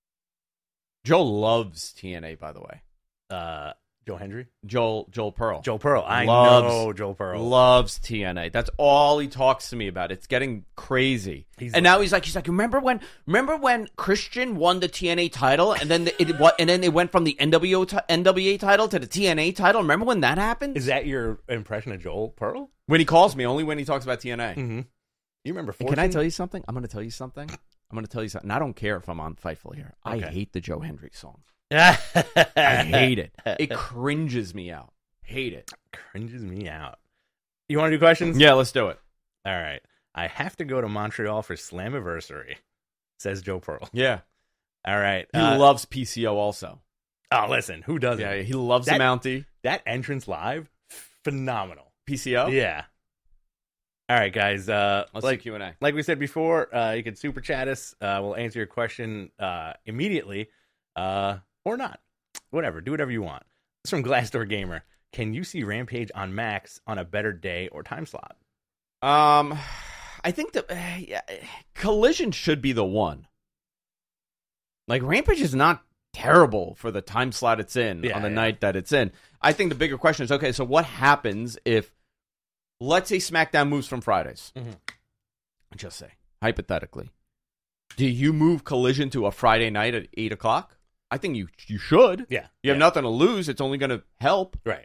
Joe loves T N A, by the way. Uh, Joe Hendry? Joel Joel Pearl. Joel Pearl. I loves, know Joel Pearl. Loves T N A. That's all he talks to me about. It's getting crazy. He's and like- now he's like, he's like, remember when, remember when Christian won the T N A title, and then the, it what, and then they went from the N W O ti- N W A title to the T N A title. Remember when that happened? Is that your impression of Joel Pearl? When he calls me, only when he talks about T N A. Mm-hmm. You remember And Fortune? can I tell you something? I'm going to tell you something. I'm going to tell you something. And I don't care if I'm on Fightful here. I Okay. hate the Joe Hendry song. I I hate it. It cringes me out. Hate it. Cringes me out. You want to do questions? Yeah, let's do it. All right. I have to go to Montreal for Slammiversary, says Joe Pearl. Yeah. All right. He uh, loves P C O also. Oh, listen. Who doesn't? Yeah, he loves that, the Mountie. That entrance live, phenomenal. P C O? Yeah. All right, guys. Uh, Let's like, do Q and A. Like we said before, uh, you can super chat us. Uh, we'll answer your question uh, immediately uh, or not. Whatever. Do whatever you want. It's from Glassdoor Gamer. Can you see Rampage on Max on a better day or time slot? Um, I think that uh, yeah, Collision should be the one. Like, Rampage is not terrible for the time slot it's in Yeah, on the yeah. night that it's in. I think the bigger question is, okay, so what happens if, let's say SmackDown moves from Fridays? Mm-hmm. Just say, hypothetically. Do you move Collision to a Friday night at eight o'clock? I think you you should. Yeah. You have yeah. nothing to lose. It's only going to help. Right.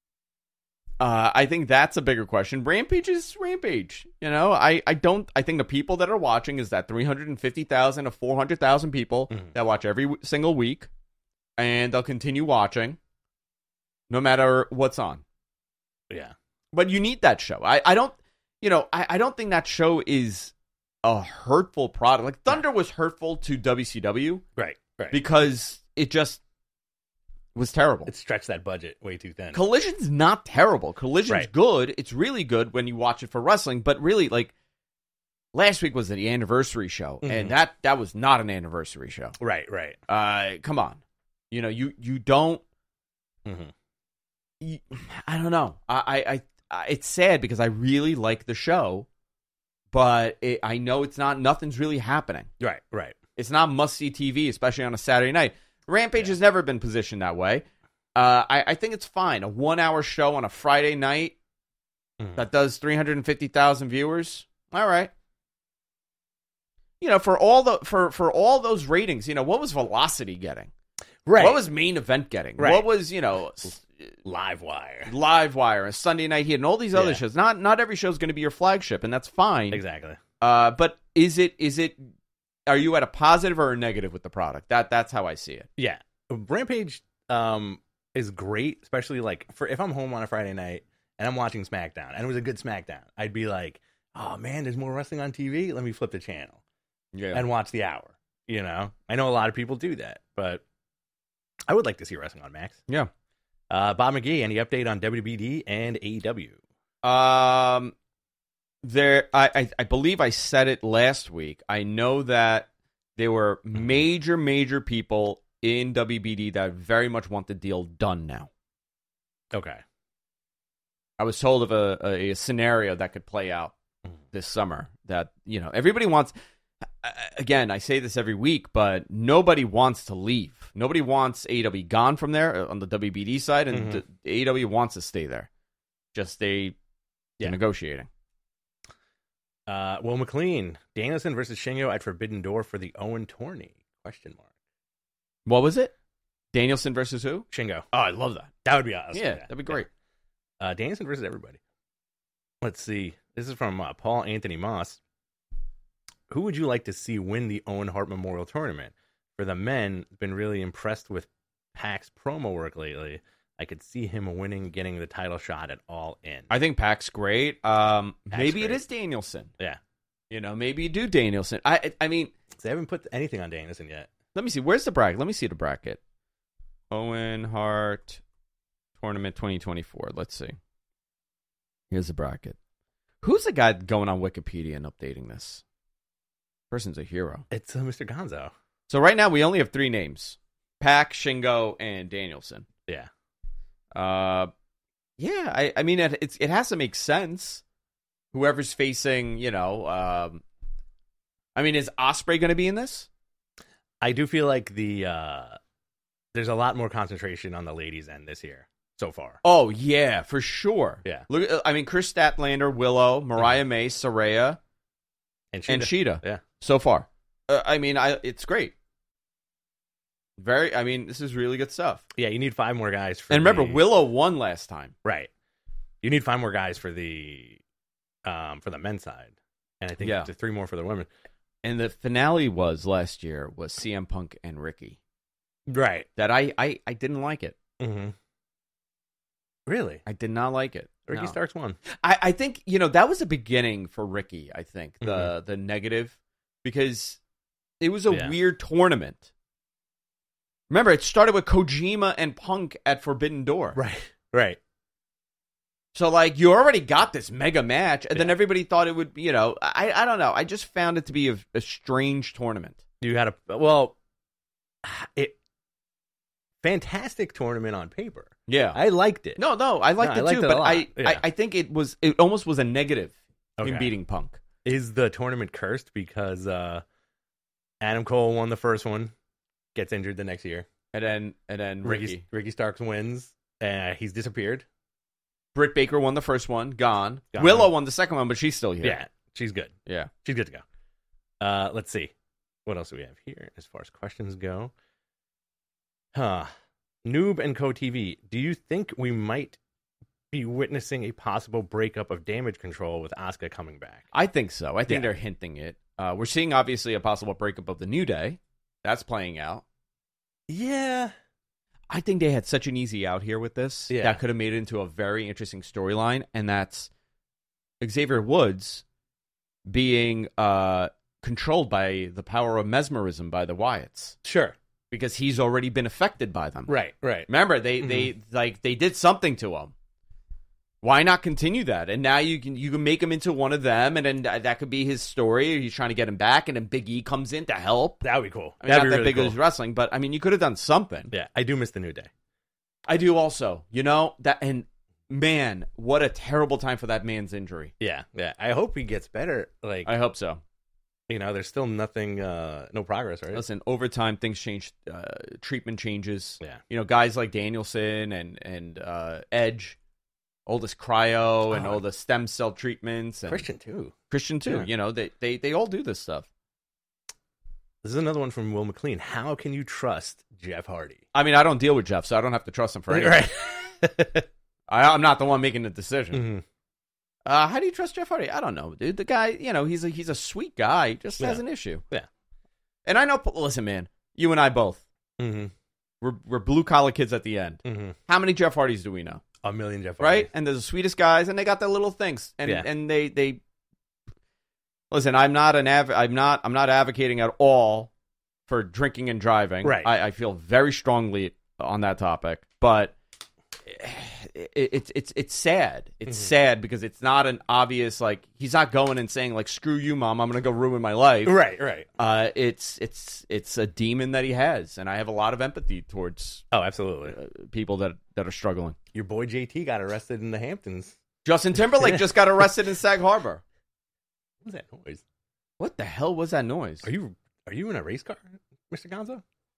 Uh, I think that's a bigger question. Rampage is Rampage. You know, I, I don't. I think the people that are watching is that three hundred fifty thousand to four hundred thousand people Mhm. that watch every w- single week, and they'll continue watching, no matter what's on. Yeah. But you need that show. I, I don't. You know, I, I don't think that show is a hurtful product. Like Thunder was hurtful to W C W, Right. Right. because it just was terrible. It stretched that budget way too thin. Collision's not terrible. Collision's Right. good. It's really good when you watch it for wrestling. But really, like last week was the anniversary show, Mhm. and that that was not an anniversary show. Right. Right. Uh, come on, you know you you don't. Mm-hmm. You, I don't know. I, I I it's sad because I really like the show, but it, I know it's not. Nothing's really happening. Right. Right. It's not must see T V, especially on a Saturday night. Rampage has never been positioned that way. Uh, I, I think it's fine. A one-hour show on a Friday night Mhm. that does three hundred fifty thousand viewers. All right. You know, for all the for, for all those ratings, you know, what was Velocity getting? Right. What was Main Event getting? Right. What was, you know, s- Live Wire? Live Wire, and Sunday Night Heat, and all these other Yeah. shows? Not not every show is going to be your flagship, and that's fine. Exactly. Uh, but is it is it? Are you at a positive or a negative with the product? That that's how I see it. Yeah. Rampage um, is great, especially like for if I'm home on a Friday night and I'm watching SmackDown and it was a good SmackDown, I'd be like, oh man, there's more wrestling on T V. Let me flip the channel Yeah. and watch the hour. You know, I know a lot of people do that, but I would like to see wrestling on Max. Yeah. Uh, Bob McGee, any update on W W D and A E W? Um, there, I, I, I believe I said it last week. I know that there were major, major people in W B D that very much want the deal done now. Okay. I was told of a, a, a scenario that could play out this summer that, you know, everybody wants. again, I say this every week, but nobody wants to leave. Nobody wants A E W gone from there on the W B D side, and Mm-hmm. the A E W wants to stay there. Just they Yeah. negotiating. Uh, Will McLean, Danielson versus Shingo at Forbidden Door for the Owen tourney? Question mark. What was it? Danielson versus who? Shingo. Oh, I love that. That would be awesome. Yeah, that'd be great. Yeah. Uh, Danielson versus everybody. Let's see. This is from uh, Paul Anthony Moss. Who would you like to see win the Owen Hart Memorial Tournament? For the men, been really impressed with Pac's promo work lately. I could see him winning, getting the title shot at All In. I think Pac's great. Um, Pac's maybe great. it is Danielson. Yeah. You know, maybe you do Danielson. I I mean, they haven't put anything on Danielson yet. Let me see. Where's the bracket? Let me see the bracket. Owen Hart Tournament twenty twenty-four. Let's see. Here's the bracket. Who's the guy going on Wikipedia and updating this? Person's a hero. It's uh, Mister Gonzo. So right now we only have three names: Pac, Shingo, and Danielson. Yeah. Uh, yeah. I I mean it it's, it has to make sense. Whoever's facing, you know, um, I mean, is Ospreay going to be in this? I do feel like the uh, there's a lot more concentration on the ladies' end this year so far. Oh yeah, for sure. Yeah. Look, I mean, Chris Statlander, Willow, Mariah May, Saraya, And Sheeta. and Sheeta. Yeah. So far, uh, I mean, I it's great. Very. I mean, this is really good stuff. Yeah, you need five more guys. For And remember, the- Willow won last time. Right. You need five more guys for the um for the men's side, and I think Yeah. the three more for the women. And the finale was last year was C M Punk and Ricky. Right. That I I, I didn't like it. Mm-hmm. Really? I did not like it. Ricky No. Starks won. I, I think, you know, that was a beginning for Ricky, I think, the Mhm. the negative, because it was a Yeah. weird tournament. Remember, it started with Kojima and Punk at Forbidden Door. Right. Right. So, like, you already got this mega match, and then everybody thought it would, you know, I I don't know. I just found it to be a, a strange tournament. You had a well, it fantastic tournament on paper. Yeah. I liked it. No, no, I liked No, I it liked too, it a but lot. I, Yeah. I I think it was, it almost was a negative in Okay. beating Punk. Is the tournament cursed because uh, Adam Cole won the first one, gets injured the next year, And then, and then Ricky. Ricky Ricky Starks wins, and he's disappeared. Britt Baker won the first one, gone. Gone. Willow won the second one, but she's still here. Yeah, she's good. Yeah. She's good to go. Uh, let's see. What else do we have here as far as questions go? Huh. Noob and Co T V, do you think we might be witnessing a possible breakup of Damage Control with Asuka coming back? I think so. I think Yeah. they're hinting it. Uh, we're seeing, obviously, a possible breakup of the New Day. That's playing out. Yeah. I think they had such an easy out here with this. Yeah. That could have made it into a very interesting storyline, and that's Xavier Woods being uh, controlled by the power of mesmerism by the Wyatts. Sure. Because he's already been affected by them. Right, right. Remember, they, they like they did something to him. Why not continue that? And now you can you can make him into one of them, and then th- that could be his story. He's trying to get him back, and then Big E comes in to help. That would be cool. I mean, That'd not be that really big cool. as wrestling, but I mean, you could have done something. Yeah, I do miss the New Day. I do also. You know that, and man, what a terrible time for that man's injury. Yeah, yeah. I hope he gets better. Like, I hope so. You know, there's still nothing, uh, no progress, right? Listen, over time, things change. Uh, treatment changes. Yeah. You know, guys like Danielson and and uh, Edge, all this cryo and Oh. all the stem cell treatments. And Christian too. Christian too. Yeah. You know, they, they they all do this stuff. This is another one from Will McLean. How can you trust Jeff Hardy? I mean, I don't deal with Jeff, so I don't have to trust him for anything. Right. I, I'm not the one making the decision. Mm-hmm. Uh, how do you trust Jeff Hardy? I don't know, dude. The guy, you know, he's a he's a sweet guy. He just Yeah. has an issue. Yeah. And I know. Listen, man, you and I both. Mm-hmm. We're we're blue collar kids at the end. Mm-hmm. How many Jeff Hardys do we know? A million Jeff Right? Hardys. And they're the sweetest guys, and they got their little things, and Yeah. and they they. Listen, I'm not an av- I'm not I'm not advocating at all for drinking and driving. Right. I, I feel very strongly on that topic, but it, it's it's it's sad. It's Mhm. sad because it's not an obvious, like, he's not going and saying like, "Screw you, mom, I'm going to go ruin my life." Right, right. Uh, it's it's it's a demon that he has, and I have a lot of empathy towards Oh, absolutely. uh, people that that are struggling. Your boy J T got arrested in the Hamptons. Justin Timberlake just got arrested in Sag Harbor. What was that noise? What the hell was that noise? Are you are you in a race car, Mister Gonzo?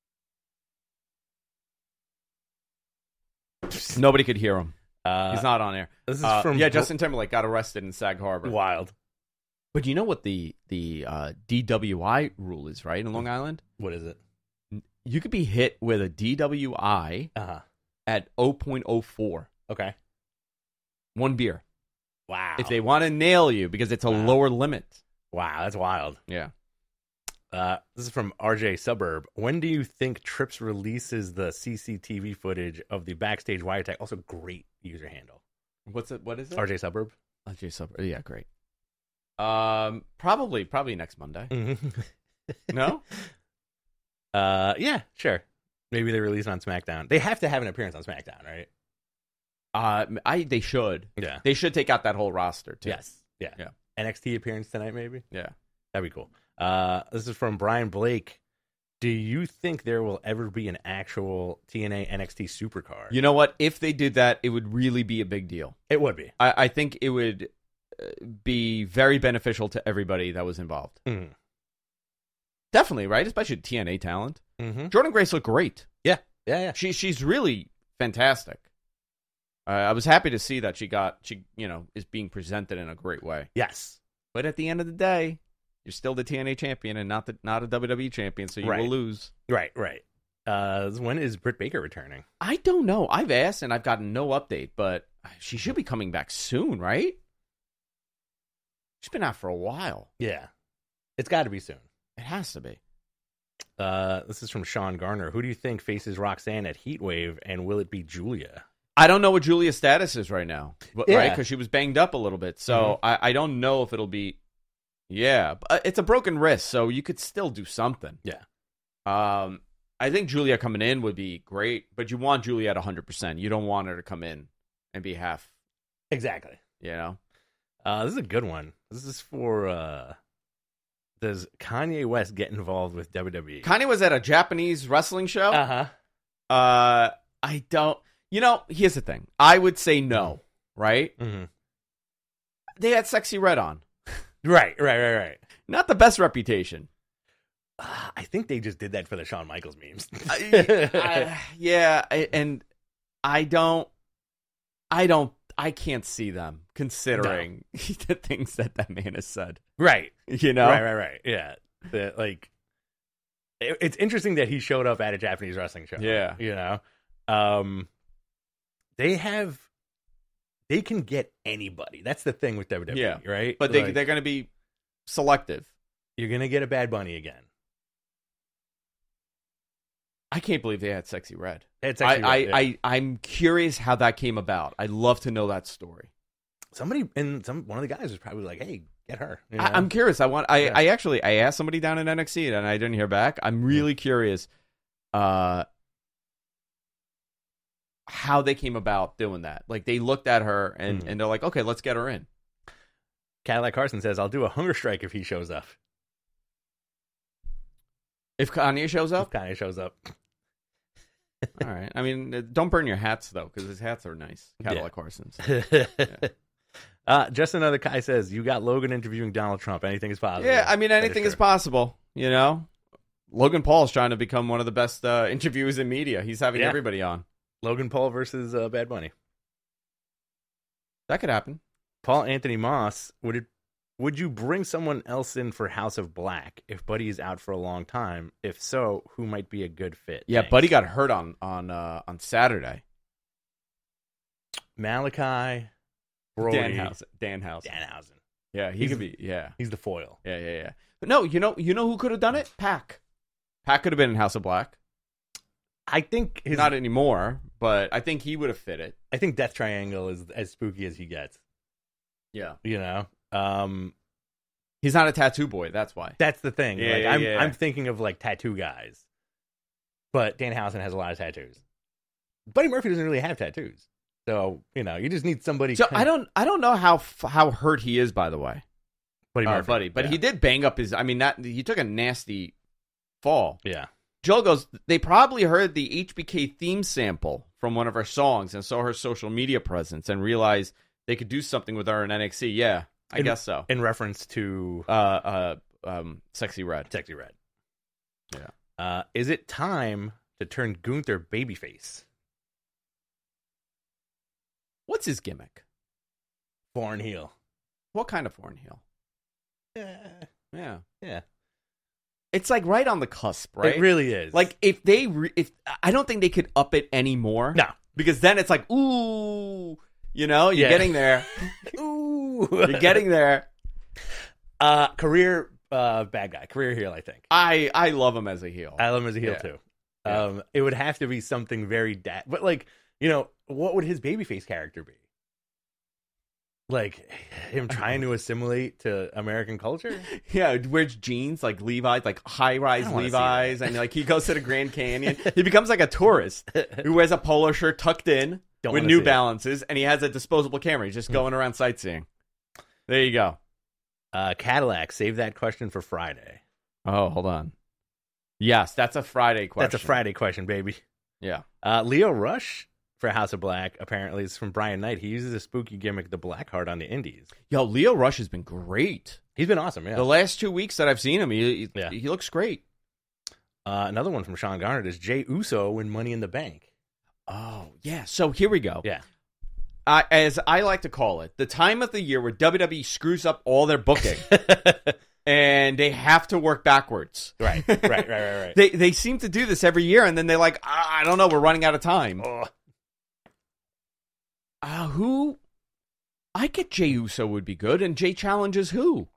Nobody could hear him. Uh, He's not on air. This is uh, from yeah. Justin Timberlake got arrested in Sag Harbor. Wild. But you know what the the uh, D W I rule is, right? In Long Island, what is it? You could be hit with a D W I uh-huh. at zero point zero four. Okay. One beer. Wow. If they want to nail you, because it's a wow. lower limit. Wow, that's wild. Yeah. Uh, this is from R J Suburb. When do you think Trips releases the C C T V footage of the backstage wiretap? Also, great user handle. What's it? What is it? R J Suburb. R J Suburb. Yeah, great. Um, probably, probably next Monday. Mm-hmm. No. Uh, yeah, sure. Maybe they release it on SmackDown. They have to have an appearance on SmackDown, right? Uh, I they should. Yeah, they should take out that whole roster too. Yes. Yeah. Yeah. N X T appearance tonight, maybe. Yeah, that'd be cool. Uh, this is from Brian Blake. Do you think there will ever be an actual T N A N X T supercard? You know what? If they did that, it would really be a big deal. It would be. I, I think it would be very beneficial to everybody that was involved. Mm-hmm. Definitely, right? Especially T N A talent. Mm-hmm. Jordan Grace looked great. Yeah, yeah, yeah. She she's really fantastic. Uh, I was happy to see that she got she you know is being presented in a great way. Yes, but at the end of the day, you're still the T N A champion and not the not a W W E champion, so you right. will lose. Right, right. Uh, when is Britt Baker returning? I don't know. I've asked and I've gotten no update, but she should be coming back soon, right? She's been out for a while. Yeah, it's got to be soon. It has to be. Uh, this is from Sean Garner. Who do you think faces Roxanne at Heatwave, and will it be Julia? I don't know what Julia's status is right now, yeah. right? Because she was banged up a little bit, so mm-hmm. I, I don't know if it'll be. Yeah, but it's a broken wrist, so you could still do something. Yeah. Um, I think Julia coming in would be great, but you want Julia at one hundred percent. You don't want her to come in and be half. Exactly. You know? Uh, this is a good one. This is for, uh, does Kanye West get involved with W W E? Kanye was at a Japanese wrestling show. Uh-huh. Uh, I don't, you know, here's the thing. I would say no, right? Mm-hmm. They had Sexy Red on. Right, right, right, right. Not the best reputation. Uh, I think they just did that for the Shawn Michaels memes. I, I, yeah, I, and I don't, I don't, I can't see them considering no. the things that that man has said. Right. You know? Right, right, right. Yeah. The, like, it, it's interesting that he showed up at a Japanese wrestling show. Yeah. You know? Um, they have, they can get anybody. That's the thing with W W E, yeah. right? But they, like, they're going to be selective. You're going to get a Bad Bunny again. I can't believe they had Sexy Red. It's Sexy I, Red, I, yeah. I, I'm curious how that came about. I'd love to know that story. Somebody, and some one of the guys was probably like, hey, get her. You know? I, I'm curious. I want. I, yeah. I actually I asked somebody down in N X T and I didn't hear back. I'm really mm-hmm. curious uh, how they came about doing that. Like they looked at her and, mm-hmm. and they're like, okay, let's get her in. Cadillac Carson says, I'll do a hunger strike if he shows up. If Kanye shows up? If Kanye shows up. All right. I mean, don't burn your hats, though, because his hats are nice. Cadillac yeah. Carson's. Yeah. uh, just another guy says, you got Logan interviewing Donald Trump. Anything is possible. Yeah, I mean, anything is, is possible, you know? Logan Paul's trying to become one of the best uh, interviewers in media. He's having yeah. everybody on. Logan Paul versus uh, Bad Bunny. That could happen. Paul Anthony Moss, would it Would you bring someone else in for House of Black if Buddy is out for a long time? If so, who might be a good fit? Yeah, Thanks. Buddy got hurt on on uh, on Saturday. Malachi, Brody, Danhausen. Danhausen. Danhausen. Yeah, he he's could be. Yeah, he's the foil. Yeah, yeah, yeah. But no, you know, you know who could have done it? Pac. Pac could have been in House of Black. I think his, not anymore, but I think he would have fit it. I think Death Triangle is as spooky as he gets. Yeah, you know. Um, he's not a tattoo boy. That's why. That's the thing. Yeah, like, yeah, I'm, yeah. I'm thinking of like tattoo guys, but Danhausen has a lot of tattoos. Buddy Murphy doesn't really have tattoos, so you know you just need somebody. So kind I don't, I don't know how how hurt he is. By the way, Buddy uh, Murphy, Buddy, but yeah. he did bang up his. I mean, that he took a nasty fall. Yeah. Joel goes, they probably heard the H B K theme sample from one of her songs and saw her social media presence and realized they could do something with her in N X T. Yeah. I in, guess so. In reference to uh, uh, um, Sexy Red. Sexy Red. Yeah. Uh, is it time to turn Gunther babyface? What's his gimmick? Foreign heel. What kind of foreign heel? Yeah. Yeah. Yeah. It's like right on the cusp, right? It really is. Like if they, re- if I don't think they could up it anymore. No, because then it's like, ooh, you know, you're Yeah. getting there. Ooh, You're getting there. Uh, career uh, bad guy, career heel. I think I I love him as a heel. I love him as a heel Yeah. too. Yeah. Um, it would have to be something very da- but like you know, what would his babyface character be? Like him trying to assimilate to American culture? Yeah, wears jeans like Levi's, like high rise I don't wanna see Levi's, and like he goes to the Grand Canyon. He becomes like a tourist who wears a polo shirt tucked in Don't with wanna New see it. Balances, and he has a disposable camera. He's just going around sightseeing. There you go. Uh, Cadillac, save that question for Friday. Oh, hold on. Yes, that's a Friday question. That's a Friday question, baby. Yeah. Uh, Leo Rush for House of Black, apparently, is from Brian Knight. He uses a spooky gimmick, the Blackheart, on the Indies. Yo, Leo Rush has been great. He's been awesome, yeah. The last two weeks that I've seen him, he he, Yeah. he looks great. Uh, another one from Sean Garnett is Jey Uso win Money in the Bank. Oh, yeah. So here we go. Yeah. Uh, as I like to call it, the time of the year where W W E screws up all their booking. And they have to work backwards. Right, right, right, right, right. they they seem to do this every year, and then they're like, ah, I don't know, we're running out of time. Oh. Uh, who? I get Jey Uso would be good, and Jay challenges who?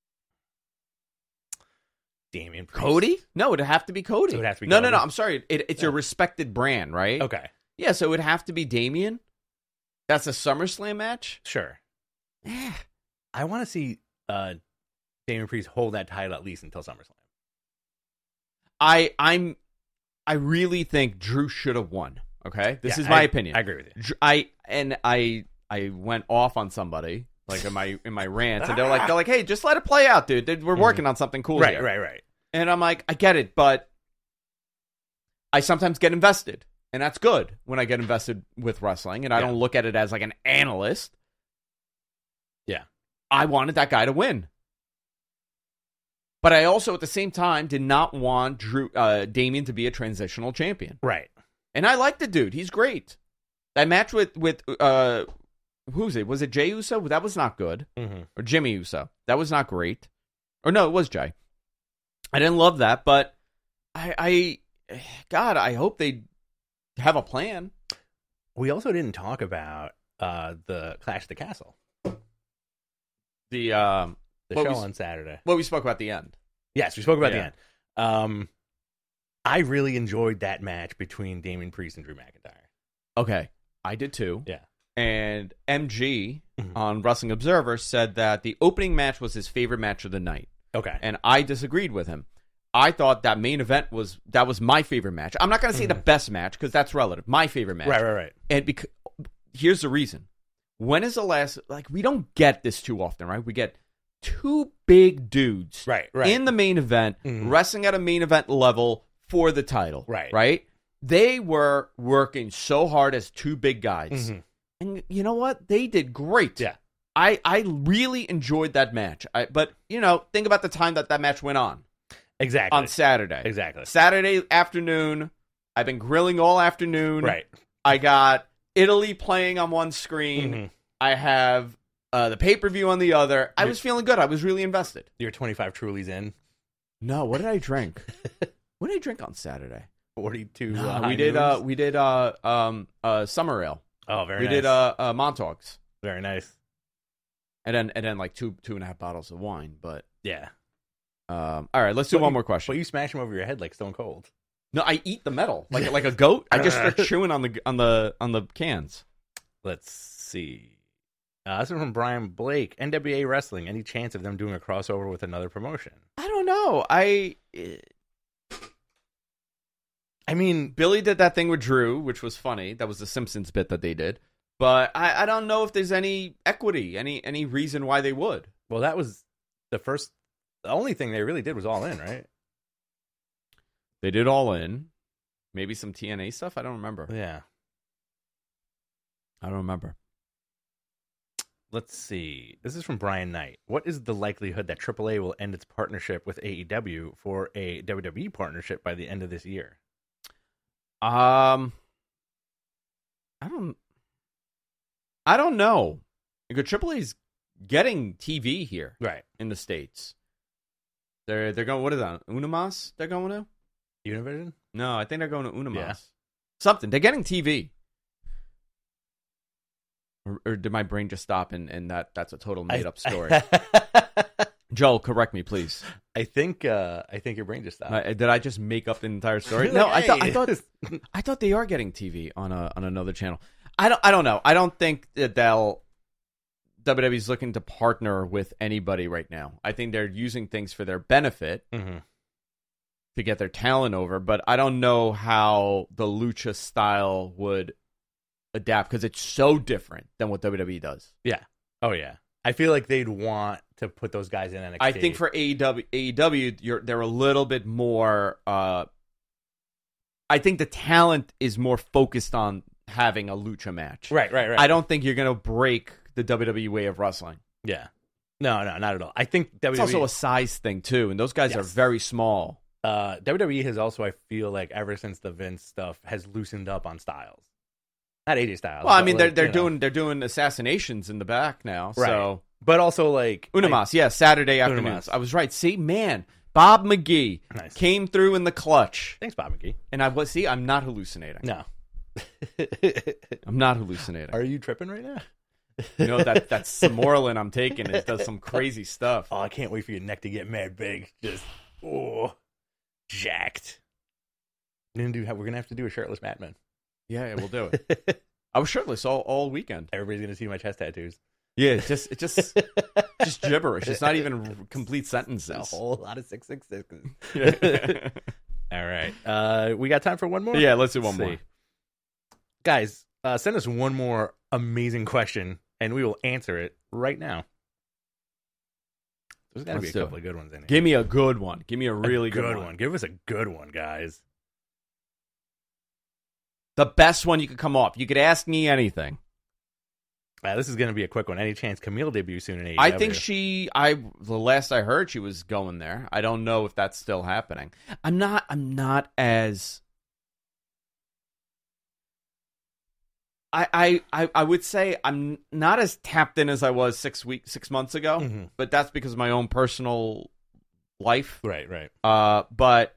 Damian Priest. Cody? No, it'd have to be Cody. It would have to be no, Cody. no, no. I'm sorry. It, it's Yeah. a respected brand, right? Okay, Yeah, so it would have to be Damian. That's a SummerSlam match. sure. I want to see uh, Damian Priest hold that title at least until SummerSlam. I I'm I really think Drew should have won. Okay, this Yeah, is my I- opinion. I agree with you. Dr- I and I I went off on somebody like in my in my rant, and they're like they're like, hey, just let it play out, dude. They- We're working on something cool Right, here. right, right. And I'm like, I get it, but I sometimes get invested, and that's good when I get invested with wrestling, and I Yeah. don't look at it as like an analyst. Yeah. I wanted that guy to win. But I also, at the same time, did not want Drew uh, Damian to be a transitional champion. Right. And I like the dude. He's great. That match with, with uh, who's it? Was it Jey Uso? That was not good. Mm-hmm. Or Jimmy Uso. That was not great. Or no, it was Jay. I didn't love that, but I, I God, I hope they have a plan. We also didn't talk about uh, the Clash of the Castle, The um, the what show we, on Saturday. What we spoke about at the end. Yes, we spoke about Yeah. the end. Um, I really enjoyed that match between Damian Priest and Drew McIntyre. Okay, I did too. Yeah. And M G Mhm. on Wrestling Observer said that the opening match was his favorite match of the night. Okay. And I disagreed with him. I thought that main event was that was my favorite match. I'm not going to say the best match because that's relative. My favorite match. Right, right, right. And because here's the reason. When is the last like we don't get this too often, right? We get two big dudes Right, right. in the main event Mhm. wrestling at a main event level for the title. Right. Right? They were working so hard as two big guys. Mhm. And you know what? They did great. Yeah. I, I really enjoyed that match. I, but, you know, think about the time that that match went on. Exactly. On Saturday. Exactly. Saturday afternoon. I've been grilling all afternoon. Right. I got Italy playing on one screen. Mhm. I have uh, the pay-per-view on the other. I was feeling good. I was really invested. You're twenty-five Trulies in. No, what did I drink? What did I drink on Saturday? forty-two. No, uh, we did high uh noons. we did uh um uh summer ale. Oh, very we nice. did uh, uh Montauk's. Very nice. And then and then like two two and a half bottles of wine. But Yeah. um all right, let's do But one you- more question. But you smash them over your head like Stone Cold. No, I eat the metal like like a goat. I just start chewing on the on the on the cans. Let's see. Uh, this is from Brian Blake. N W A Wrestling. Any chance of them doing a crossover with another promotion? I don't know. I eh, I mean, Billy did that thing with Drew, which was funny. That was the Simpsons bit that they did. But I, I don't know if there's any equity, any any reason why they would. well, that was the first. The only thing they really did was All In, right? They did All In. Maybe some T N A stuff. I don't remember. Yeah. I don't remember. let's see. This is from Brian Knight. What is the likelihood that triple A will end its partnership with A E W for a W W E partnership by the end of this year? Um, I don't, I don't know. Because triple A's getting T V here, right, in the States. They're they're going. What is that? Unimas? They're going to Univision? No, I think they're going to Unimas. Yeah. Something. They're getting T V. Or, or did my brain just stop and, and that that's a total made up story? Joel, correct me, please. I think uh, I think your brain just stopped. Uh, did I just make up the entire story? Like, No, I hey. thought I thought I thought they are getting T V on a on another channel. I don't I don't know. I don't think that they'll W W E's looking to partner with anybody right now. I think they're using things for their benefit mm-hmm. to get their talent over, but I don't know how the lucha style would adapt because it's so different than what W W E does. Yeah. Oh yeah. I feel like they'd want to put those guys in N X T. I think for A E W, A E W, you're they're a little bit more. Uh, I think the talent is more focused on having a lucha match. Right, right, right. I don't think you're going to break the W W E way of wrestling. Yeah. No, no, not at all. I think W W E... It's also a size thing, too, and those guys Yes. are very small. Uh, W W E has also, I feel like, ever since the Vince stuff, has loosened up on styles. Not A J Styles. Well, I but, mean, like, they're they're you know. doing they're doing assassinations in the back now, Right. so But also, like... Unimas, yeah, Saturday afternoons. Unimas. I was right. See, man, Bob McGee Nice. came through in the clutch. Thanks, Bob McGee. And I was see, I'm not hallucinating. No. I'm not hallucinating. Are you tripping right now? You know, that that Samorlin I'm taking it does some crazy stuff. Oh, I can't wait for your neck to get mad big. Just, oh, jacked. We're gonna do. We're gonna have to do a shirtless Madman. Yeah, yeah, we'll do it. I was shirtless all, all weekend. Everybody's gonna see my chest tattoos. Yeah, it's just it's just just gibberish. It's not even complete sentences. A whole lot of six six sixes. Yeah. All right. Uh, we got time for one more? Yeah, let's do one Let's more. see. Guys, uh, send us one more amazing question, and we will answer it right now. There's got to be a Let's do couple it. of good ones in here. Give me a good one. Give me a really A good, good one. one. Give us a good one, guys. The best one you could come up. You could ask me anything. Uh, this is going to be a quick one. Any chance Camille debut soon in A E W? I think she. I the last I heard, she was going there. I don't know if that's still happening. I'm not. I'm not as. I, I, I, I would say I'm not as tapped in as I was six weeks, six months ago, Mm-hmm. but that's because of my own personal life. Right, right. Uh, but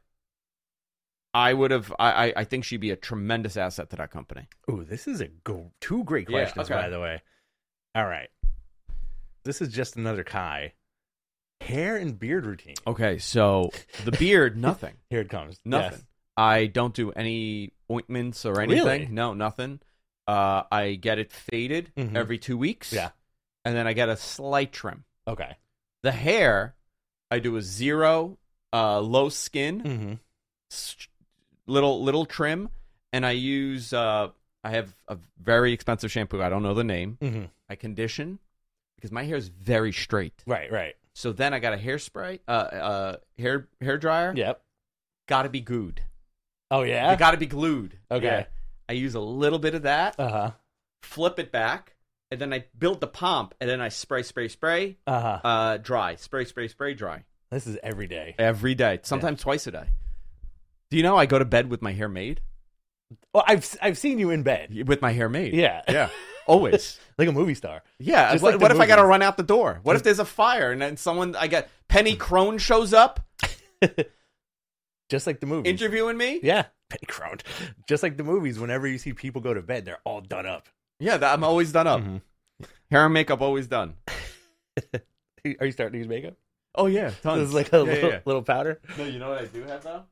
I would have. I, I, I think she'd be a tremendous asset to that company. Ooh, this is a go- two great Yeah, questions, okay. by the way. All right. This is just another Kai. Hair and beard routine. Okay, so the beard, nothing. Here it comes. Nothing. Yes. I don't do any ointments or anything. Really? No, nothing. Uh, I get it faded Mhm. every two weeks. Yeah. And then I get a slight trim. Okay. The hair, I do a zero, uh, low skin, Mm-hmm. s- little little trim, and I use. Uh, I have a very expensive shampoo. I don't know the name. Mm-hmm. I condition because my hair is very straight. Right, right. So then I got a hairspray, uh, uh, hair hair dryer. Yep. Got to be glued. Oh, yeah? You got to be glued. Okay. Yeah. I use a little bit of that. Uh-huh. Flip it back, and then I build the pomp, and then I spray, spray, spray. Uh-huh. Uh, dry. Spray, spray, spray, dry. This is every day. Every day. Sometimes twice a day. Do you know I go to bed with my hair made? Well, I've I've seen you in bed. With my hair made. Yeah. Yeah. Always. Like a movie star. Yeah. Just What, like the what if I got to movies. run out the door? What if there's a fire and then someone, I get Penny Crone shows up Just like the movies. interviewing me? Yeah. Penny Crone. Just like the movies, whenever you see people go to bed, they're all done up. Yeah, that, I'm always done up. Mhm. Hair and makeup always done. Are you starting to use makeup? Oh, yeah. Tons. This is like a Yeah, little, yeah. little powder. No, you know what I do have, though?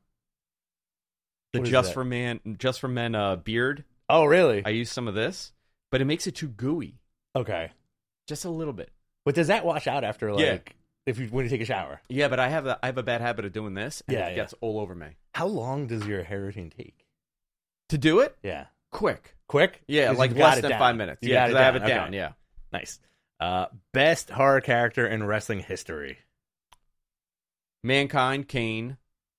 The What is Just that? for Man, Just for Men uh, beard. Oh, really? I use some of this, but it makes it too gooey. Okay. Just a little bit. But does that wash out after, like, Yeah. if you when you take a shower? Yeah, but I have a, I have a bad habit of doing this, and Yeah, it yeah. gets all over me. How long does your hair routine take? To do it? Yeah. Quick. Quick? Yeah, 'Cause like you've got less it than down. five minutes. You yeah, got it 'cause I have it down. down. Okay. Yeah. Nice. Uh, best horror character in wrestling history. Mankind, Kane.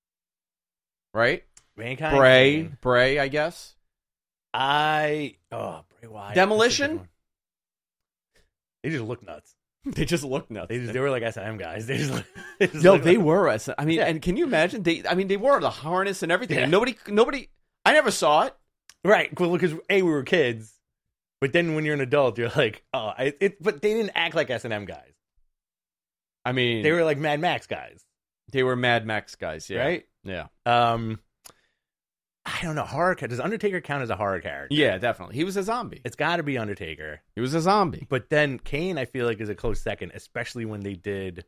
Right? Mankind. Bray. Kane. Bray, I guess. I oh Bray Wyatt. Demolition? That's a good one. They just look nuts. They just look nuts. They, just, they were like S and M guys. They just, they just Yo, look they like, were. S- I mean, Yeah. and can you imagine? They, I mean, they wore the harness and everything. Yeah. And nobody, nobody. I never saw it. Right. Well, because A, we were kids. But then when you're an adult, you're like, oh, I, it. But they didn't act like S and M guys. I mean, They were like Mad Max guys. they were Mad Max guys. Yeah. Right? Yeah. Um, I don't know. Horror. Does Undertaker count as a horror character? Yeah, definitely. He was a zombie. It's got to be Undertaker. He was a zombie. But then Kane, I feel like, is a close second, especially when they did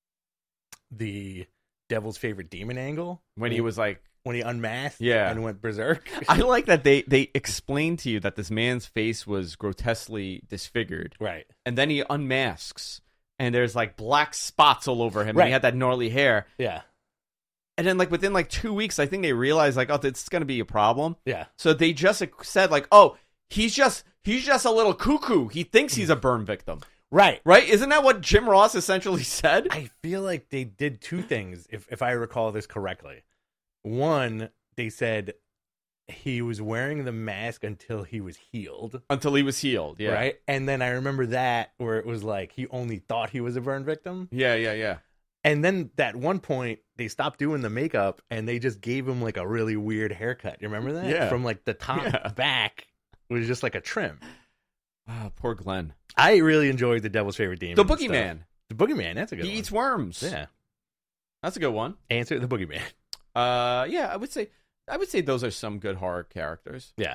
the Devil's Favorite Demon angle. When he was like, When he unmasked Yeah. and went berserk. I like that they they explained to you that this man's face was grotesquely disfigured. Right. And then he unmasks, and there's like black spots all over him. And Right. he had that gnarly hair. Yeah. And then, like, within, like, two weeks, I think they realized, like, oh, this is going to be a problem. Yeah. So they just said, like, oh, he's just he's just a little cuckoo. He thinks he's a burn victim. Right. Right? Isn't that what Jim Ross essentially said? I feel like they did two things, if if I recall this correctly. One, they said he was wearing the mask until he was healed. Until he was healed, yeah. Right? And then I remember that where it was like he only thought he was a burn victim. Yeah, yeah, yeah. And then at one point, they stopped doing the makeup and they just gave him like a really weird haircut. You remember that? Yeah. From like the top Yeah. back, it was just like a trim. Oh, poor Glenn. I really enjoyed the Devil's Favorite Demon. The stuff. Boogeyman. The Boogeyman, that's a good He one. eats worms. Yeah. That's a good one. Answer the Boogeyman. Uh, yeah, I would say I would say those are some good horror characters. Yeah.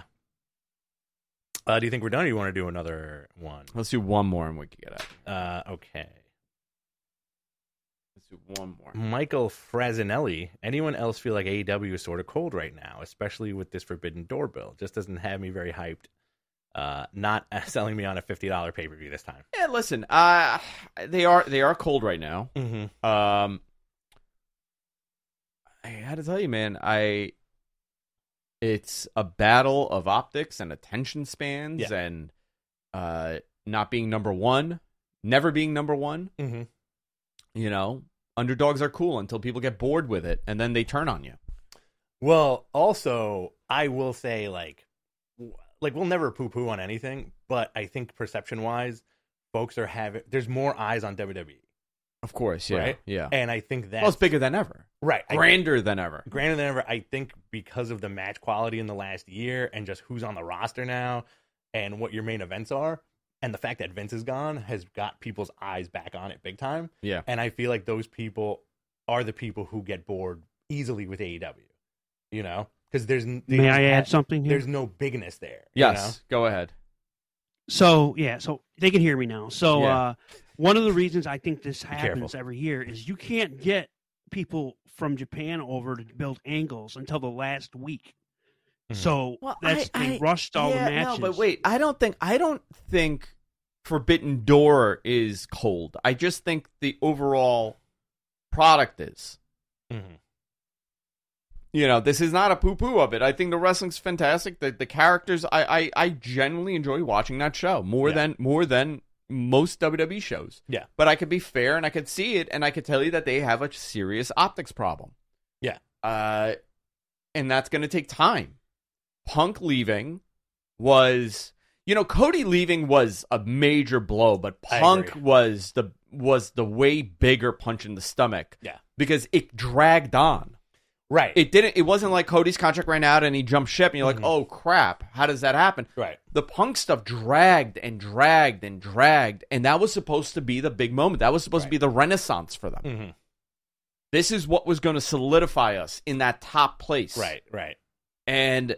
Uh, do you think we're done or do you want to do another one? Let's do one more and we can get out. Uh, okay. Let's do one more. Michael Frasinelli. Anyone else feel like A E W is sort of cold right now, especially with this Forbidden Door bill? Just doesn't have me very hyped. Uh, not selling me on a fifty dollars pay-per-view this time. Yeah, listen, uh, they are they are cold right now. Mm-hmm. Um, I had to tell you, man, I it's a battle of optics and attention spans Yeah. and uh, not being number one, never being number one. Mm-hmm. You know, underdogs are cool until people get bored with it, and then they turn on you. Well, also, I will say, like, w- like we'll never poo-poo on anything, but I think perception-wise, folks are having, there's more eyes on W W E. Of course, yeah, Right? yeah. And I think that's... Well, it's bigger than ever. Right. I- Grander than ever. Grander than ever, I think because of the match quality in the last year and just who's on the roster now and what your main events are, and the fact that Vince is gone has got people's eyes back on it big time. Yeah. And I feel like those people are the people who get bored easily with A E W. You know? Because there's... they May just I add have- something here? There's no bigness there. Yes, go ahead. So yeah, so they can hear me now. So Yeah. uh, one of the reasons I think this careful. happens every year is you can't get people from Japan over to build angles until the last week. Mhm. So Well, that's I- they I- rushed all yeah, the matches. No, but wait, I don't think I don't think Forbidden Door is cold. I just think the overall product is. Mhm. You know, this is not a poo-poo of it. I think the wrestling's fantastic. The the characters, I I, I genuinely enjoy watching that show more Yeah. than more than most W W E shows. Yeah. But I could be fair and I could see it, and I could tell you that they have a serious optics problem. Yeah. Uh, and that's going to take time. Punk leaving was, you know, Cody leaving was a major blow, but I Punk agree. was the was the way bigger punch in the stomach. Yeah. Because it dragged on. Right. It didn't. It wasn't like Cody's contract ran out and he jumped ship, and you're like, Mhm. "Oh crap! How does that happen?" Right. The Punk stuff dragged and dragged and dragged, and that was supposed to be the big moment. That was supposed to Right. be the renaissance for them. Mm-hmm. This is what was going to solidify us in that top place. Right, right. And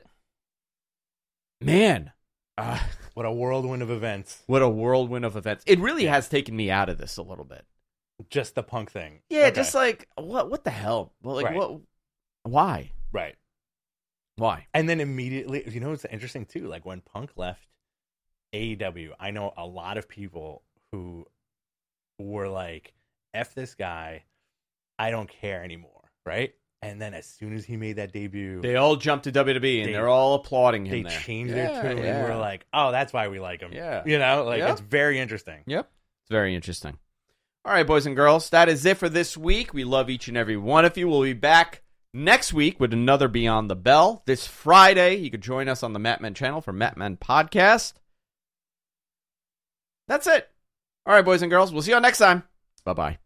man, uh, What a whirlwind of events. what a whirlwind of events! It really has taken me out of this a little bit. Just the Punk thing. Yeah, Okay. just like what? What the hell? Well, like Right. what? Why? Right. Why? And then immediately, you know, it's interesting too. Like when Punk left A E W, I know a lot of people who were like, F this guy, I don't care anymore. Right. And then as soon as he made that debut, They all jumped to W W E and They- they, are all applauding him. they there. changed Yeah, their tune yeah. and we're like, oh, that's why we like him. Yeah. You know, like Yep. it's very interesting. Yep. It's very interesting. All right, boys and girls, that is it for this week. We love each and every one of you. We'll be back next week with another Beyond the Bell. This Friday, you could join us on the Matt Men channel for Matt Men Podcast. That's it. All right, boys and girls, we'll see you all next time. Bye-bye.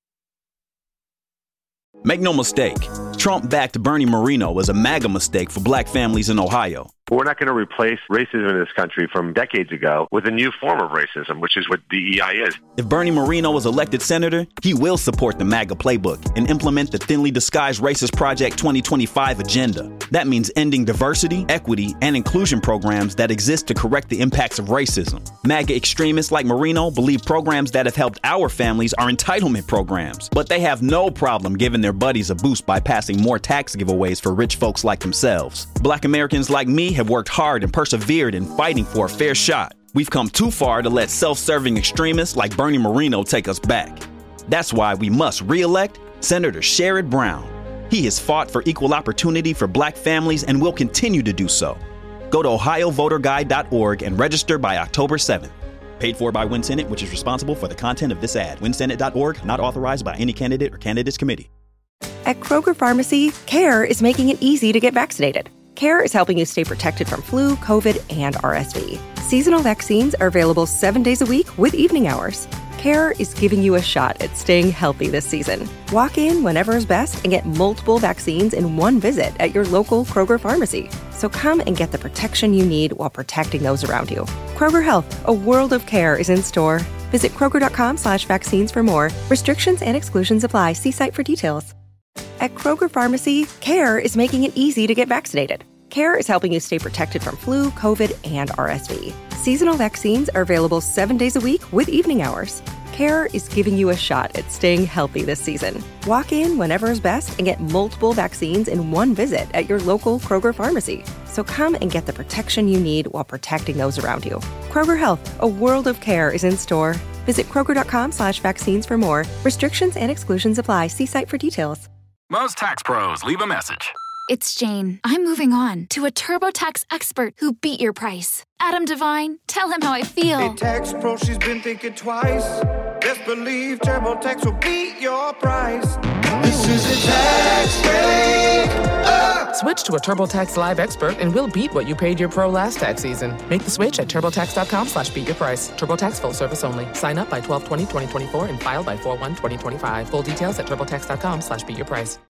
Make no mistake, Trump-backed Bernie Moreno was a MAGA mistake for black families in Ohio. We're not going to replace racism in this country from decades ago with a new form of racism, which is what D E I is. If Bernie Moreno was elected senator, he will support the MAGA playbook and implement the thinly disguised Racist Project twenty twenty-five agenda. That means ending diversity, equity, and inclusion programs that exist to correct the impacts of racism. MAGA extremists like Moreno believe programs that have helped our families are entitlement programs, but they have no problem giving their buddies a boost by passing more tax giveaways for rich folks like themselves. Black Americans like me have worked hard and persevered in fighting for a fair shot. We've come too far to let self-serving extremists like Bernie Moreno take us back. That's why we must re-elect Senator Sherrod Brown. He has fought for equal opportunity for black families and will continue to do so. Go to ohio voter guide dot org and register by October seventh. Paid for by WinSenate, which is responsible for the content of this ad. win senate dot org, not authorized by any candidate or candidates committee. At Kroger Pharmacy, CARE is making it easy to get vaccinated. CARE is helping you stay protected from flu, COVID, and R S V. Seasonal vaccines are available seven days a week with evening hours. CARE is giving you a shot at staying healthy this season. Walk in whenever is best and get multiple vaccines in one visit at your local Kroger Pharmacy. So come and get the protection you need while protecting those around you. Kroger Health, a world of care is in store. Visit kroger.com slash vaccines for more. Restrictions and exclusions apply. See site for details. At Kroger Pharmacy, CARE is making it easy to get vaccinated. CARE is helping you stay protected from flu, COVID, and R S V. Seasonal vaccines are available seven days a week with evening hours. CARE is giving you a shot at staying healthy this season. Walk in whenever is best and get multiple vaccines in one visit at your local Kroger Pharmacy. So come and get the protection you need while protecting those around you. Kroger Health, a world of care is in store. Visit kroger.com slash vaccines for more. Restrictions and exclusions apply. See site for details. Most tax pros leave a message. It's Jane. I'm moving on to a TurboTax expert who beat your price. Adam Devine, tell him how I feel. Hey, tax pro, she's been thinking twice. Best believe TurboTax will beat your price. This is a tax break. Uh! Switch to a TurboTax Live expert and we'll beat what you paid your pro last tax season. Make the switch at TurboTax.com slash beat your price. TurboTax full service only. Sign up by twelve twenty twenty twenty-four and file by four one twenty twenty-five. Full details at TurboTax.com slash beat your price.